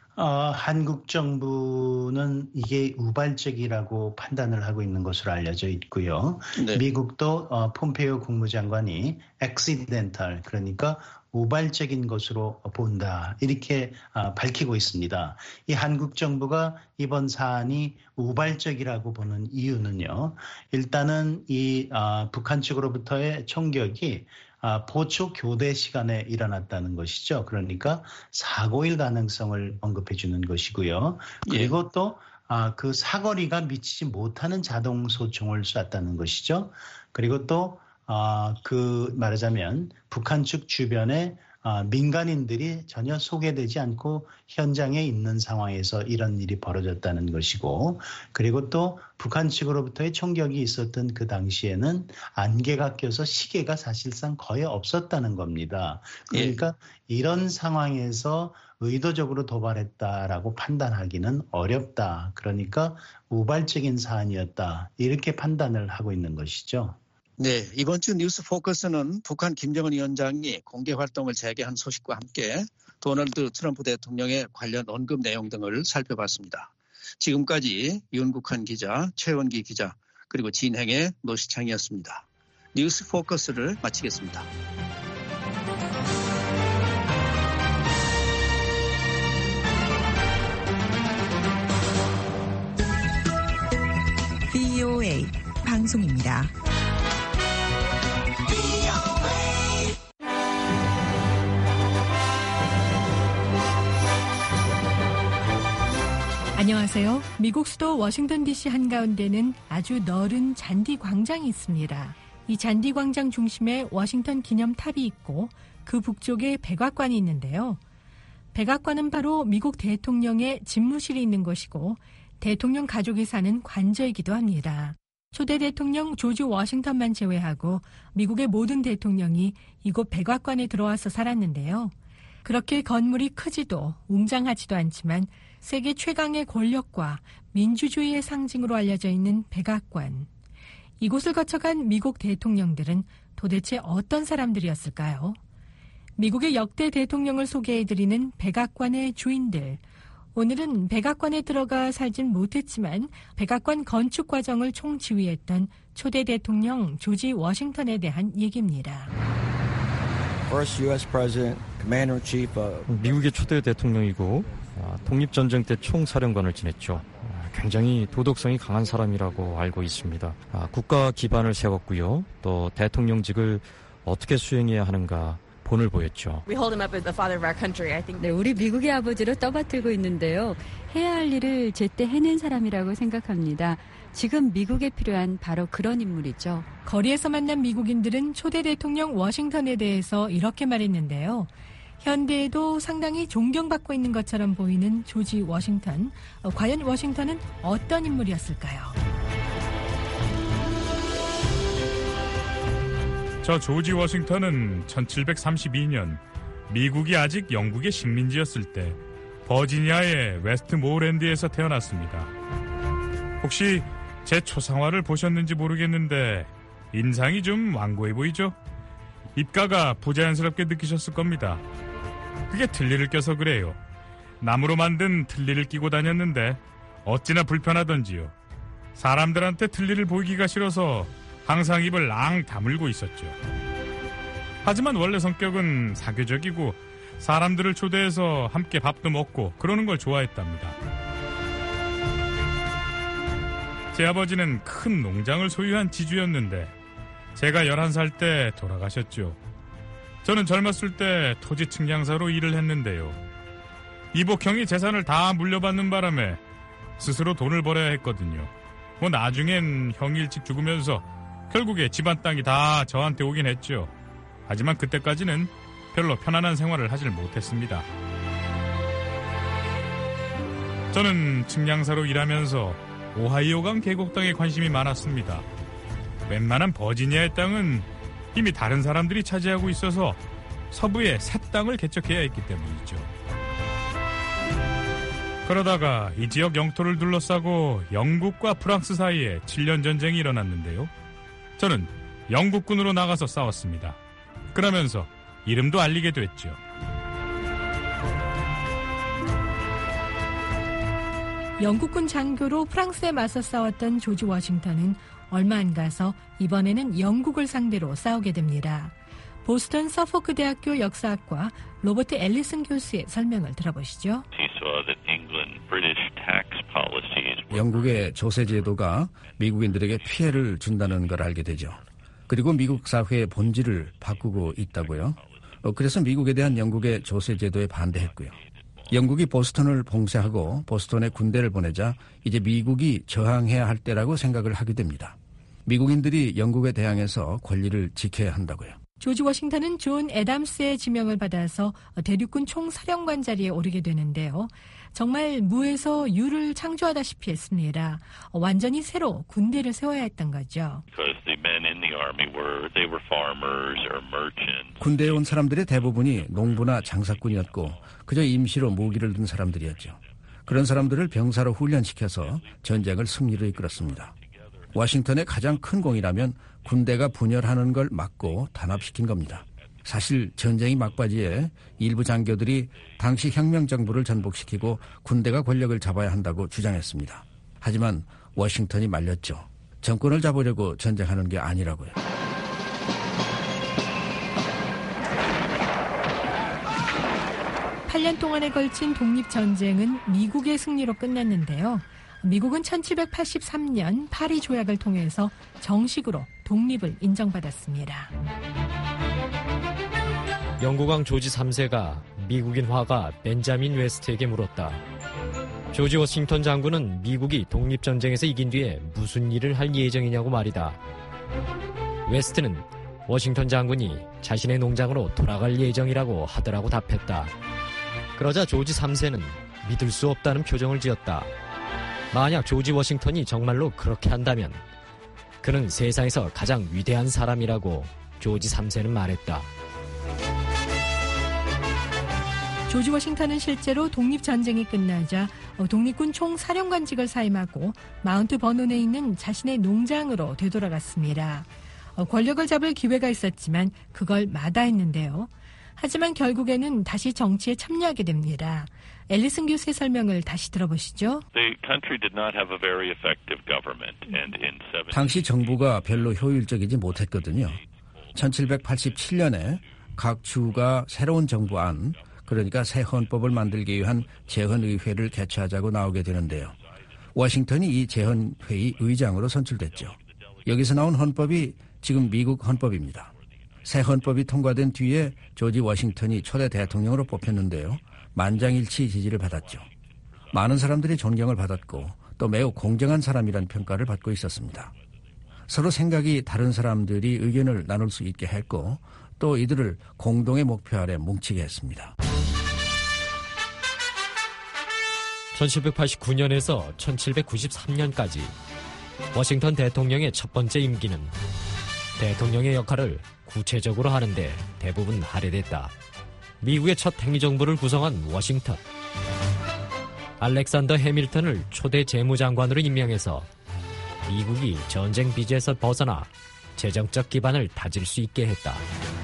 한국 정부는 이게 우발적이라고 판단을 하고 있는 것으로 알려져 있고요. 네. 미국도 폼페이오 국무장관이 accidental, 그러니까 우발적인 것으로 본다 이렇게 밝히고 있습니다. 이 한국 정부가 이번 사안이 우발적이라고 보는 이유는요. 일단은 이 북한 측으로부터의 총격이 보초 교대 시간에 일어났다는 것이죠. 그러니까 사고일 가능성을 언급해 주는 것이고요. 그리고 또 그 사거리가 미치지 못하는 자동 소총을 쐈다는 것이죠. 그리고 또 그 말하자면 북한 측 주변에 민간인들이 전혀 소개되지 않고 현장에 있는 상황에서 이런 일이 벌어졌다는 것이고, 그리고 또 북한 측으로부터의 총격이 있었던 그 당시에는 안개가 껴서 시계가 사실상 거의 없었다는 겁니다. 그러니까 이런 상황에서 의도적으로 도발했다라고 판단하기는 어렵다. 그러니까 우발적인 사안이었다. 이렇게 판단을 하고 있는 것이죠. 네, 이번 주 뉴스 포커스는 북한 김정은 위원장이 공개 활동을 재개한 소식과 함께 도널드 트럼프 대통령의 관련 언급 내용 등을 살펴봤습니다. 지금까지 윤국한 기자, 최원기 기자, 그리고 진행의 노시창이었습니다. 뉴스 포커스를 마치겠습니다. VOA 방송입니다. 안녕하세요. 미국 수도 워싱턴 DC 한가운데는 아주 넓은 잔디 광장이 있습니다. 이 잔디 광장 중심에 워싱턴 기념탑이 있고 그 북쪽에 백악관이 있는데요. 백악관은 바로 미국 대통령의 집무실이 있는 곳이고 대통령 가족이 사는 관저이기도 합니다. 초대 대통령 조지 워싱턴만 제외하고 미국의 모든 대통령이 이곳 백악관에 들어와서 살았는데요. 그렇게 건물이 크지도 웅장하지도 않지만 세계 최강의 권력과 민주주의의 상징으로 알려져 있는 백악관. 이곳을 거쳐간 미국 대통령들은 도대체 어떤 사람들이었을까요? 미국의 역대 대통령을 소개해드리는 백악관의 주인들. 오늘은 백악관에 들어가 살진 못했지만 백악관 건축 과정을 총지휘했던 초대 대통령 조지 워싱턴에 대한 얘기입니다. 미국의 초대 대통령이고 독립전쟁 때 총사령관을 지냈죠. 굉장히 도덕성이 강한 사람이라고 알고 있습니다. 국가 기반을 세웠고요. 또 대통령직을 어떻게 수행해야 하는가 본을 보였죠. 네, 우리 미국의 아버지로 떠받들고 있는데요. 해야 할 일을 제때 해낸 사람이라고 생각합니다. 지금 미국에 필요한 바로 그런 인물이죠. 거리에서 만난 미국인들은 초대 대통령 워싱턴에 대해서 이렇게 말했는데요. 현대에도 상당히 존경받고 있는 것처럼 보이는 조지 워싱턴. 과연 워싱턴은 어떤 인물이었을까요? 저 조지 워싱턴은 1732년 미국이 아직 영국의 식민지였을 때 버지니아의 웨스트모랜드에서 태어났습니다. 혹시 제 초상화를 보셨는지 모르겠는데 인상이 좀 완고해 보이죠? 입가가 부자연스럽게 느끼셨을 겁니다. 그게 틀니를 껴서 그래요. 나무로 만든 틀니를 끼고 다녔는데 어찌나 불편하던지요. 사람들한테 틀니를 보이기가 싫어서 항상 입을 앙 다물고 있었죠. 하지만 원래 성격은 사교적이고 사람들을 초대해서 함께 밥도 먹고 그러는 걸 좋아했답니다. 제 아버지는 큰 농장을 소유한 지주였는데 제가 11살 때 돌아가셨죠. 저는 젊었을 때 토지 측량사로 일을 했는데요. 이복형이 재산을 다 물려받는 바람에 스스로 돈을 벌어야 했거든요. 나중엔 형이 일찍 죽으면서 결국에 집안 땅이 다 저한테 오긴 했죠. 하지만 그때까지는 별로 편안한 생활을 하질 못했습니다. 저는 측량사로 일하면서 오하이오강 계곡 땅에 관심이 많았습니다. 웬만한 버지니아의 땅은 이미 다른 사람들이 차지하고 있어서 서부에 새 땅을 개척해야 했기 때문이죠. 그러다가 이 지역 영토를 둘러싸고 영국과 프랑스 사이에 7년 전쟁이 일어났는데요. 저는 영국군으로 나가서 싸웠습니다. 그러면서 이름도 알리게 됐죠. 영국군 장교로 프랑스에 맞서 싸웠던 조지 워싱턴은 얼마 안 가서 이번에는 영국을 상대로 싸우게 됩니다. 보스턴 서포크 대학교 역사학과 로버트 앨리슨 교수의 설명을 들어보시죠. 영국의 조세 제도가 미국인들에게 피해를 준다는 걸 알게 되죠. 그리고 미국 사회의 본질을 바꾸고 있다고요. 그래서 미국에 대한 영국의 조세 제도에 반대했고요. 영국이 보스턴을 봉쇄하고 보스턴에 군대를 보내자 이제 미국이 저항해야 할 때라고 생각을 하게 됩니다. 미국인들이 영국에 대항해서 권리를 지켜야 한다고요. 조지 워싱턴은 존 애담스의 지명을 받아서 대륙군 총사령관 자리에 오르게 되는데요. 정말 무에서 유를 창조하다시피 했습니다. 완전히 새로 군대를 세워야 했던 거죠. 군대에 온 사람들의 대부분이 농부나 장사꾼이었고 그저 임시로 무기를 든 사람들이었죠. 그런 사람들을 병사로 훈련시켜서 전쟁을 승리로 이끌었습니다. 워싱턴의 가장 큰 공이라면 군대가 분열하는 걸 막고 단합시킨 겁니다. 사실 전쟁이 막바지에 일부 장교들이 당시 혁명정부를 전복시키고 군대가 권력을 잡아야 한다고 주장했습니다. 하지만 워싱턴이 말렸죠. 정권을 잡으려고 전쟁하는 게 아니라고요. (8년) 동안에 걸친 독립전쟁은 미국의 승리로 끝났는데요. 미국은 1783년 파리 조약을 통해서 정식으로 독립을 인정받았습니다. 영국왕 조지 3세가 미국인 화가 벤자민 웨스트에게 물었다. 조지 워싱턴 장군은 미국이 독립전쟁에서 이긴 뒤에 무슨 일을 할 예정이냐고 말이다. 웨스트는 워싱턴 장군이 자신의 농장으로 돌아갈 예정이라고 하더라고 답했다. 그러자 조지 3세는 믿을 수 없다는 표정을 지었다. 만약 조지 워싱턴이 정말로 그렇게 한다면 그는 세상에서 가장 위대한 사람이라고 조지 3세는 말했다. 조지 워싱턴은 실제로 독립전쟁이 끝나자 독립군 총사령관직을 사임하고 마운트 버논에 있는 자신의 농장으로 되돌아갔습니다. 권력을 잡을 기회가 있었지만 그걸 마다했는데요. 하지만 결국에는 다시 정치에 참여하게 됩니다. 앨리슨 교수의 설명을 다시 들어보시죠. 당시 정부가 별로 효율적이지 못했거든요. 1787년에 각 주가 새로운 정부안, 그러니까 새 헌법을 만들기 위한 재헌의회를 개최하자고 나오게 되는데요. 워싱턴이 이 재헌회의 의장으로 선출됐죠. 여기서 나온 헌법이 지금 미국 헌법입니다. 새 헌법이 통과된 뒤에 조지 워싱턴이 초대 대통령으로 뽑혔는데요. 만장일치 지지를 받았죠. 많은 사람들이 존경을 받았고 또 매우 공정한 사람이라는 평가를 받고 있었습니다. 서로 생각이 다른 사람들이 의견을 나눌 수 있게 했고 또 이들을 공동의 목표 아래 뭉치게 했습니다. 1789년에서 1793년까지 워싱턴 대통령의 첫 번째 임기는 대통령의 역할을 구체적으로 하는데 대부분 할애됐다. 미국의 첫 행정부를 구성한 워싱턴. 알렉산더 해밀턴을 초대 재무장관으로 임명해서 미국이 전쟁 빚에서 벗어나 재정적 기반을 다질 수 있게 했다.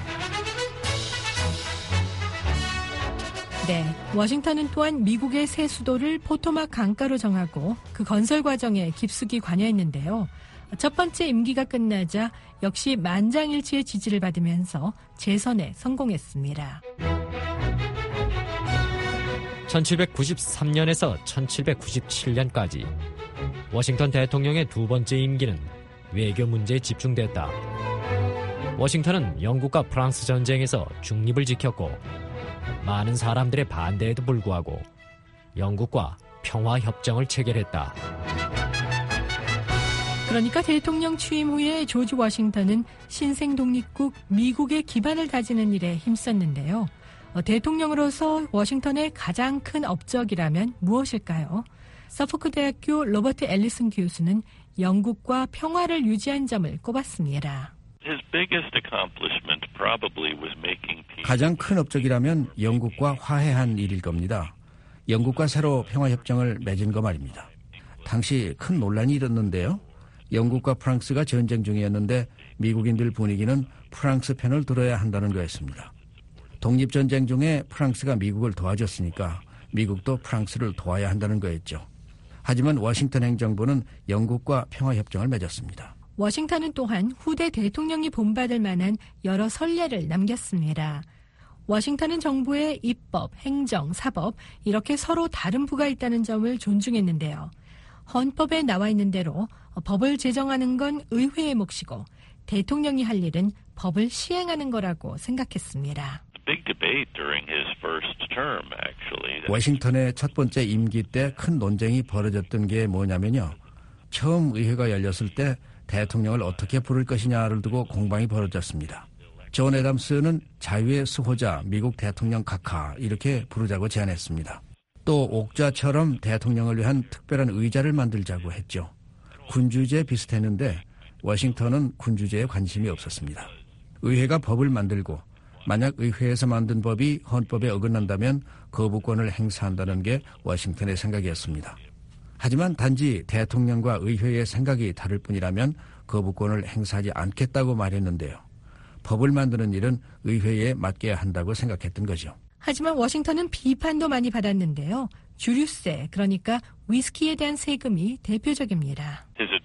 네, 워싱턴은 또한 미국의 새 수도를 포토막 강가로 정하고 그 건설 과정에 깊숙이 관여했는데요. 첫 번째 임기가 끝나자 역시 만장일치의 지지를 받으면서 재선에 성공했습니다. 1793년에서 1797년까지 워싱턴 대통령의 두 번째 임기는 외교 문제에 집중됐다. 워싱턴은 영국과 프랑스 전쟁에서 중립을 지켰고 많은 사람들의 반대에도 불구하고 영국과 평화협정을 체결했다. 그러니까 대통령 취임 후에 조지 워싱턴은 신생 독립국 미국의 기반을 다지는 일에 힘썼는데요. 대통령으로서 워싱턴의 가장 큰 업적이라면 무엇일까요? 서포크 대학교 로버트 앨리슨 교수는 영국과 평화를 유지한 점을 꼽았습니다. 가장 큰 업적이라면 영국과 화해한 일일 겁니다. 영국과 새로 평화협정을 맺은 거 말입니다. 당시 큰 논란이 일었는데요. 영국과 프랑스가 전쟁 중이었는데 미국인들 분위기는 프랑스 편을 들어야 한다는 거였습니다. 독립전쟁 중에 프랑스가 미국을 도와줬으니까 미국도 프랑스를 도와야 한다는 거였죠. 하지만 워싱턴 행정부는 영국과 평화협정을 맺었습니다. 워싱턴은 또한 후대 대통령이 본받을 만한 여러 선례를 남겼습니다. 워싱턴은 정부의 입법, 행정, 사법 이렇게 서로 다른 부가 있다는 점을 존중했는데요. 헌법에 나와 있는 대로 법을 제정하는 건 의회의 몫이고 대통령이 할 일은 법을 시행하는 거라고 생각했습니다. 워싱턴의 첫 번째 임기 때 큰 논쟁이 벌어졌던 게 뭐냐면요. 처음 의회가 열렸을 때 대통령을 어떻게 부를 것이냐를 두고 공방이 벌어졌습니다. 존 애담스는 자유의 수호자, 미국 대통령 각하 이렇게 부르자고 제안했습니다. 또 옥좌처럼 대통령을 위한 특별한 의자를 만들자고 했죠. 군주제 비슷했는데 워싱턴은 군주제에 관심이 없었습니다. 의회가 법을 만들고 만약 의회에서 만든 법이 헌법에 어긋난다면 거부권을 행사한다는 게 워싱턴의 생각이었습니다. 하지만 단지 대통령과 의회의 생각이 다를 뿐이라면 거부권을 행사하지 않겠다고 말했는데요. 법을 만드는 일은 의회에 맡겨야 한다고 생각했던 거죠. 하지만 워싱턴은 비판도 많이 받았는데요. 주류세, 그러니까 위스키에 대한 세금이 대표적입니다.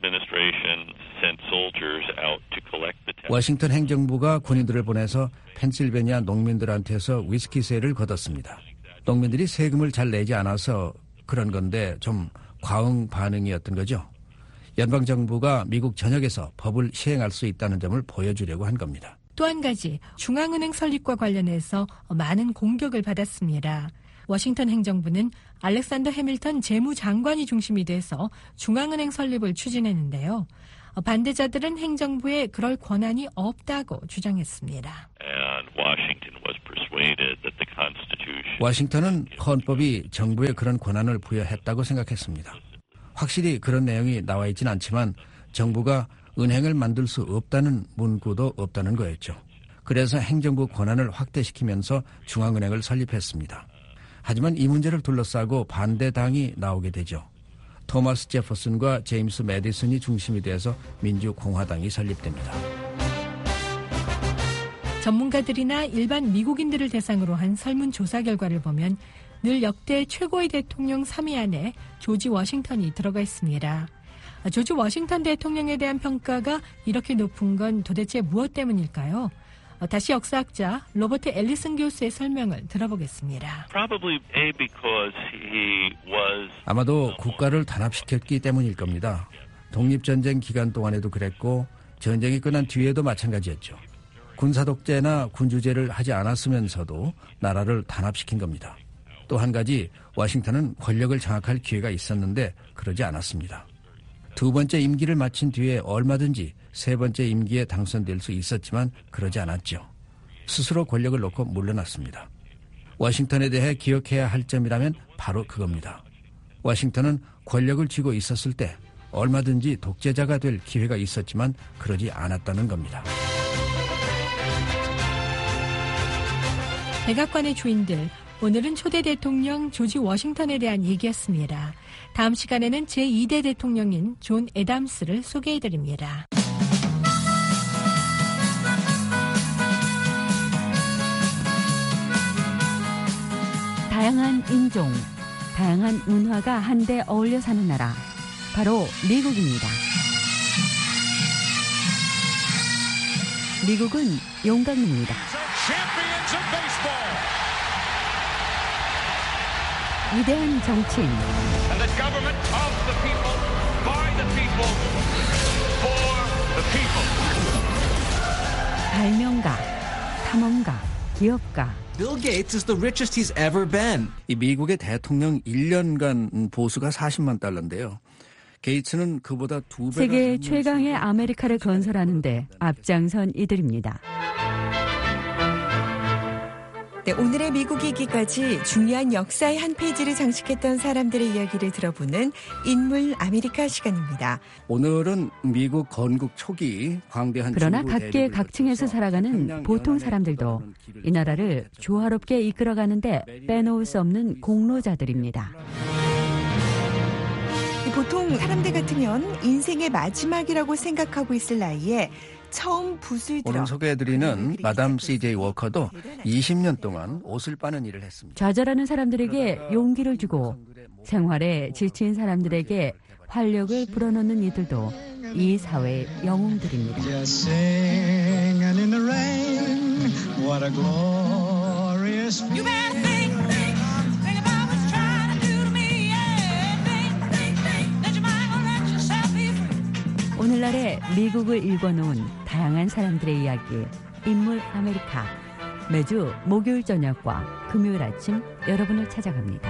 워싱턴 행정부가 군인들을 보내서 펜실베니아 농민들한테서 위스키세를 걷었습니다. 농민들이 세금을 잘 내지 않아서 그런 건데 좀 과응 반응이었던 거죠. 연방정부가 미국 전역에서 법을 시행할 수 있다는 점을 보여주려고 한 겁니다. 또 한 가지, 중앙은행 설립과 관련해서 많은 공격을 받았습니다. 워싱턴 행정부는 알렉산더 해밀턴 재무장관이 중심이 돼서 중앙은행 설립을 추진했는데요. 반대자들은 행정부에 그럴 권한이 없다고 주장했습니다. 워싱턴은 헌법이 정부에 그런 권한을 부여했다고 생각했습니다. 확실히 그런 내용이 나와 있진 않지만 정부가 은행을 만들 수 없다는 문구도 없다는 거였죠. 그래서 행정부 권한을 확대시키면서 중앙은행을 설립했습니다. 하지만 이 문제를 둘러싸고 반대당이 나오게 되죠. 토마스 제퍼슨과 제임스 매디슨이 중심이 돼서 민주공화당이 설립됩니다. 전문가들이나 일반 미국인들을 대상으로 한 설문조사 결과를 보면 늘 역대 최고의 대통령 3위 안에 조지 워싱턴이 들어가 있습니다. 조지 워싱턴 대통령에 대한 평가가 이렇게 높은 건 도대체 무엇 때문일까요? 다시 역사학자 로버트 앨리슨 교수의 설명을 들어보겠습니다. 아마도 국가를 단합시켰기 때문일 겁니다. 독립전쟁 기간 동안에도 그랬고 전쟁이 끝난 뒤에도 마찬가지였죠. 군사독재나 군주제를 하지 않았으면서도 나라를 단합시킨 겁니다. 또 한 가지, 워싱턴은 권력을 장악할 기회가 있었는데 그러지 않았습니다. 두 번째 임기를 마친 뒤에 얼마든지 세 번째 임기에 당선될 수 있었지만 그러지 않았죠. 스스로 권력을 놓고 물러났습니다. 워싱턴에 대해 기억해야 할 점이라면 바로 그겁니다. 워싱턴은 권력을 쥐고 있었을 때 얼마든지 독재자가 될 기회가 있었지만 그러지 않았다는 겁니다. 백악관의 주인들, 오늘은 초대 대통령 조지 워싱턴에 대한 얘기였습니다. 다음 시간에는 제2대 대통령인 존 애담스를 소개해드립니다. 다양한 인종, 다양한 문화가 한데 어울려 사는 나라, 바로 미국입니다. 미국은 용광로입니다. 위대한 정치인, 발명가, 탐험가, 기업가. Bill Gates is the richest he's ever been. 이 미국의 대통령 1년간 보수가 40만 달러인데요. 게이츠는 그보다 2배가 세계 최강의 아메리카를 건설하는데 앞장선 이들입니다. 네, 오늘의 미국 이기까지 중요한 역사의 한 페이지를 장식했던 사람들의 이야기를 들어보는 인물 아메리카 시간입니다. 오늘은 미국 건국 초기 광대한 그러나 각계 각층에서 살아가는 보통 사람들도 이 나라를 조화롭게 이끌어가는데 빼놓을 수 없는 공로자들입니다. 보통 사람들 같으면 인생의 마지막이라고 생각하고 있을 나이에 처음 붓을 들어 오늘 소개해드리는 마담 CJ 워커도 20년 동안 옷을 빠는 일을 했습니다. 좌절하는 사람들에게 용기를 주고 생활에 지친 사람들에게 활력을 불어넣는 이들도 이 사회의 영웅들입니다. 오늘날의 미국을 읽어놓은 다양한 사람들의 이야기, 인물 아메리카. 매주 목요일 저녁과 금요일 아침 여러분을 찾아갑니다.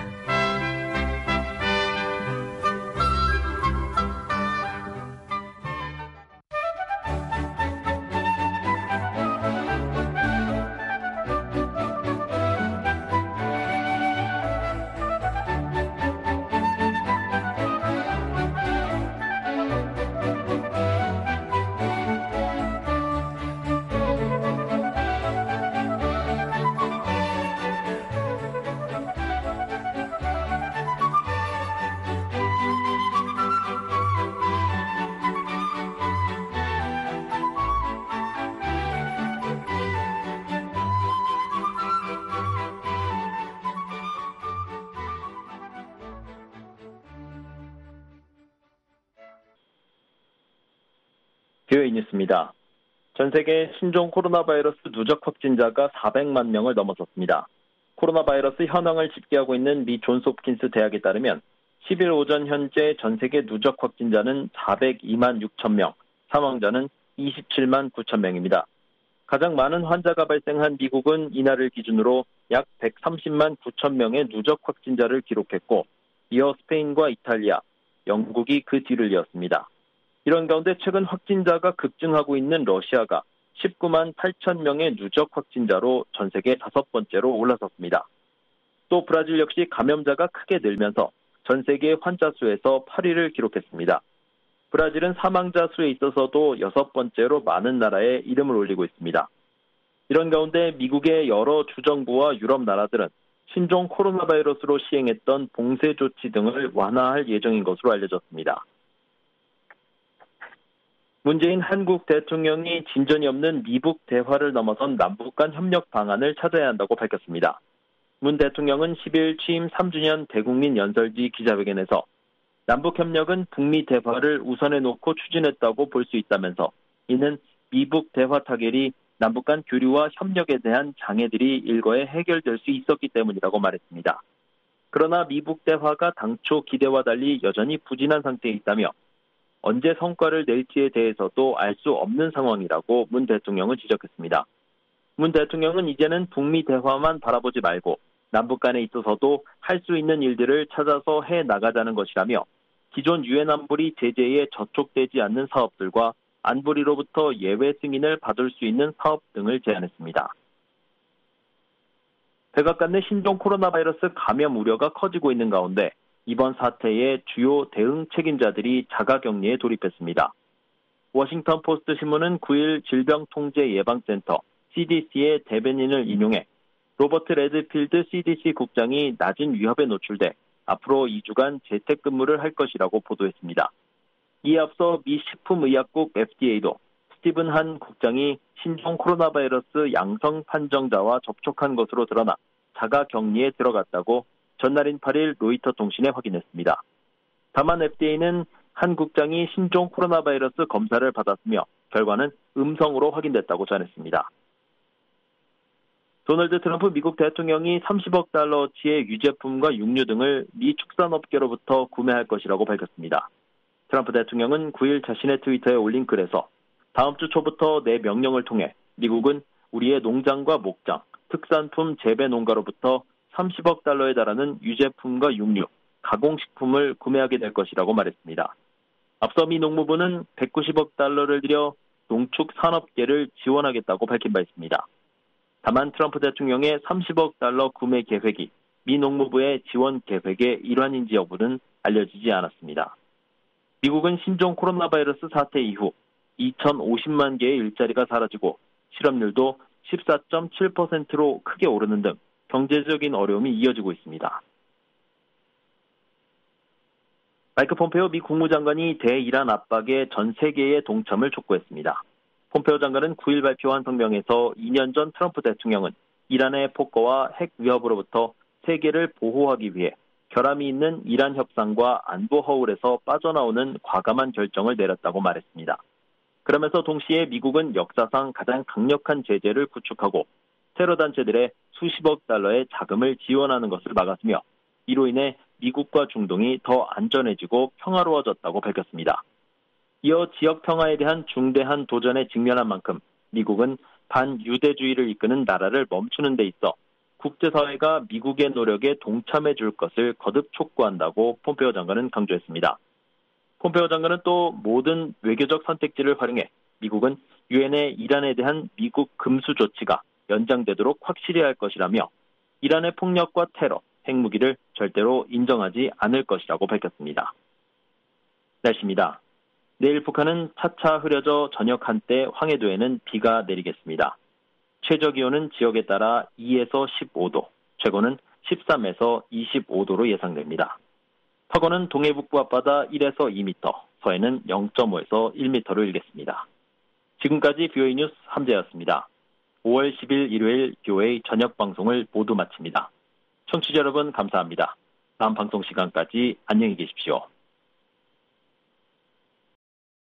VOA 뉴스입니다. 전 세계 신종 코로나 바이러스 누적 확진자가 400만 명을 넘어섰습니다. 코로나 바이러스 현황을 집계하고 있는 미 존스 홉킨스 대학에 따르면 10일 오전 현재 전 세계 누적 확진자는 402만 6천 명, 사망자는 27만 9천 명입니다. 가장 많은 환자가 발생한 미국은 이날을 기준으로 약 130만 9천 명의 누적 확진자를 기록했고, 이어 스페인과 이탈리아, 영국이 그 뒤를 이었습니다. 이런 가운데 최근 확진자가 급증하고 있는 러시아가 19만 8천 명의 누적 확진자로 전 세계 5번째로 올라섰습니다. 또 브라질 역시 감염자가 크게 늘면서 전 세계 환자 수에서 8위를 기록했습니다. 브라질은 사망자 수에 있어서도 6번째로 많은 나라에 이름을 올리고 있습니다. 이런 가운데 미국의 여러 주정부와 유럽 나라들은 신종 코로나 바이러스로 시행했던 봉쇄 조치 등을 완화할 예정인 것으로 알려졌습니다. 문재인 한국 대통령이 진전이 없는 미북 대화를 넘어선 남북 간 협력 방안을 찾아야 한다고 밝혔습니다. 문 대통령은 10일 취임 3주년 대국민 연설지 기자회견에서 남북협력은 북미 대화를 우선해 놓고 추진했다고 볼 수 있다면서, 이는 미북 대화 타결이 남북 간 교류와 협력에 대한 장애들이 일거에 해결될 수 있었기 때문이라고 말했습니다. 그러나 미북 대화가 당초 기대와 달리 여전히 부진한 상태에 있다며 언제 성과를 낼지에 대해서도 알 수 없는 상황이라고 문 대통령은 지적했습니다. 문 대통령은 이제는 북미 대화만 바라보지 말고 남북 간에 있어서도 할 수 있는 일들을 찾아서 해 나가자는 것이라며, 기존 유엔 안보리 제재에 저촉되지 않는 사업들과 안보리로부터 예외 승인을 받을 수 있는 사업 등을 제안했습니다. 백악관 내 신종 코로나 바이러스 감염 우려가 커지고 있는 가운데 이번 사태의 주요 대응 책임자들이 자가격리에 돌입했습니다. 워싱턴 포스트 신문은 9일 질병통제예방센터 CDC의 대변인을 인용해 로버트 레드필드 CDC 국장이 낮은 위협에 노출돼 앞으로 2주간 재택근무를 할 것이라고 보도했습니다. 이에 앞서 미 식품의약국 FDA도 스티븐 한 국장이 신종 코로나 바이러스 양성 판정자와 접촉한 것으로 드러나 자가격리에 들어갔다고 전날인 8일 로이터 통신에 확인했습니다. 다만 FDA는 한 국장이 신종 코로나 바이러스 검사를 받았으며 결과는 음성으로 확인됐다고 전했습니다. 도널드 트럼프 미국 대통령이 30억 달러어치의 유제품과 육류 등을 미 축산업계로부터 구매할 것이라고 밝혔습니다. 트럼프 대통령은 9일 자신의 트위터에 올린 글에서 다음 주 초부터 내 명령을 통해 미국은 우리의 농장과 목장, 특산품 재배 농가로부터 30억 달러에 달하는 유제품과 육류, 가공식품을 구매하게 될 것이라고 말했습니다. 앞서 미 농무부는 190억 달러를 들여 농축 산업계를 지원하겠다고 밝힌 바 있습니다. 다만 트럼프 대통령의 30억 달러 구매 계획이 미 농무부의 지원 계획의 일환인지 여부는 알려지지 않았습니다. 미국은 신종 코로나 바이러스 사태 이후 2,050만 개의 일자리가 사라지고 실업률도 14.7%로 크게 오르는 등 경제적인 어려움이 이어지고 있습니다. 마이크 폼페오 미 국무장관이 대이란 압박에 전 세계의 동참을 촉구했습니다. 폼페오 장관은 9일 발표한 성명에서 2년 전 트럼프 대통령은 이란의 폭거와 핵 위협으로부터 세계를 보호하기 위해 결함이 있는 이란 협상과 안보 허울에서 빠져나오는 과감한 결정을 내렸다고 말했습니다. 그러면서 동시에 미국은 역사상 가장 강력한 제재를 구축하고 테러 단체들의 수십억 달러의 자금을 지원하는 것을 막았으며 이로 인해 미국과 중동이 더 안전해지고 평화로워졌다고 밝혔습니다. 이어 지역 평화에 대한 중대한 도전에 직면한 만큼 미국은 반유대주의를 이끄는 나라를 멈추는 데 있어 국제사회가 미국의 노력에 동참해 줄 것을 거듭 촉구한다고 폼페오 장관은 강조했습니다. 폼페오 장관은 또 모든 외교적 선택지를 활용해 미국은 유엔의 이란에 대한 미국 금수 조치가 연장되도록 확실히 할 것이라며 이란의 폭력과 테러, 핵무기를 절대로 인정하지 않을 것이라고 밝혔습니다. 날씨입니다. 내일 북한은 차차 흐려져 저녁 한때 황해도에는 비가 내리겠습니다. 최저기온은 지역에 따라 2에서 15도, 최고는 13에서 25도로 예상됩니다. 파고는 동해북부 앞바다 1에서 2m, 서해는 0.5에서 1m로 일겠습니다. 지금까지 VOA 뉴스 함재였습니다. 5월 10일 일요일 VOA 저녁 방송을 모두 마칩니다. 청취자 여러분 감사합니다. 다음 방송 시간까지 안녕히 계십시오.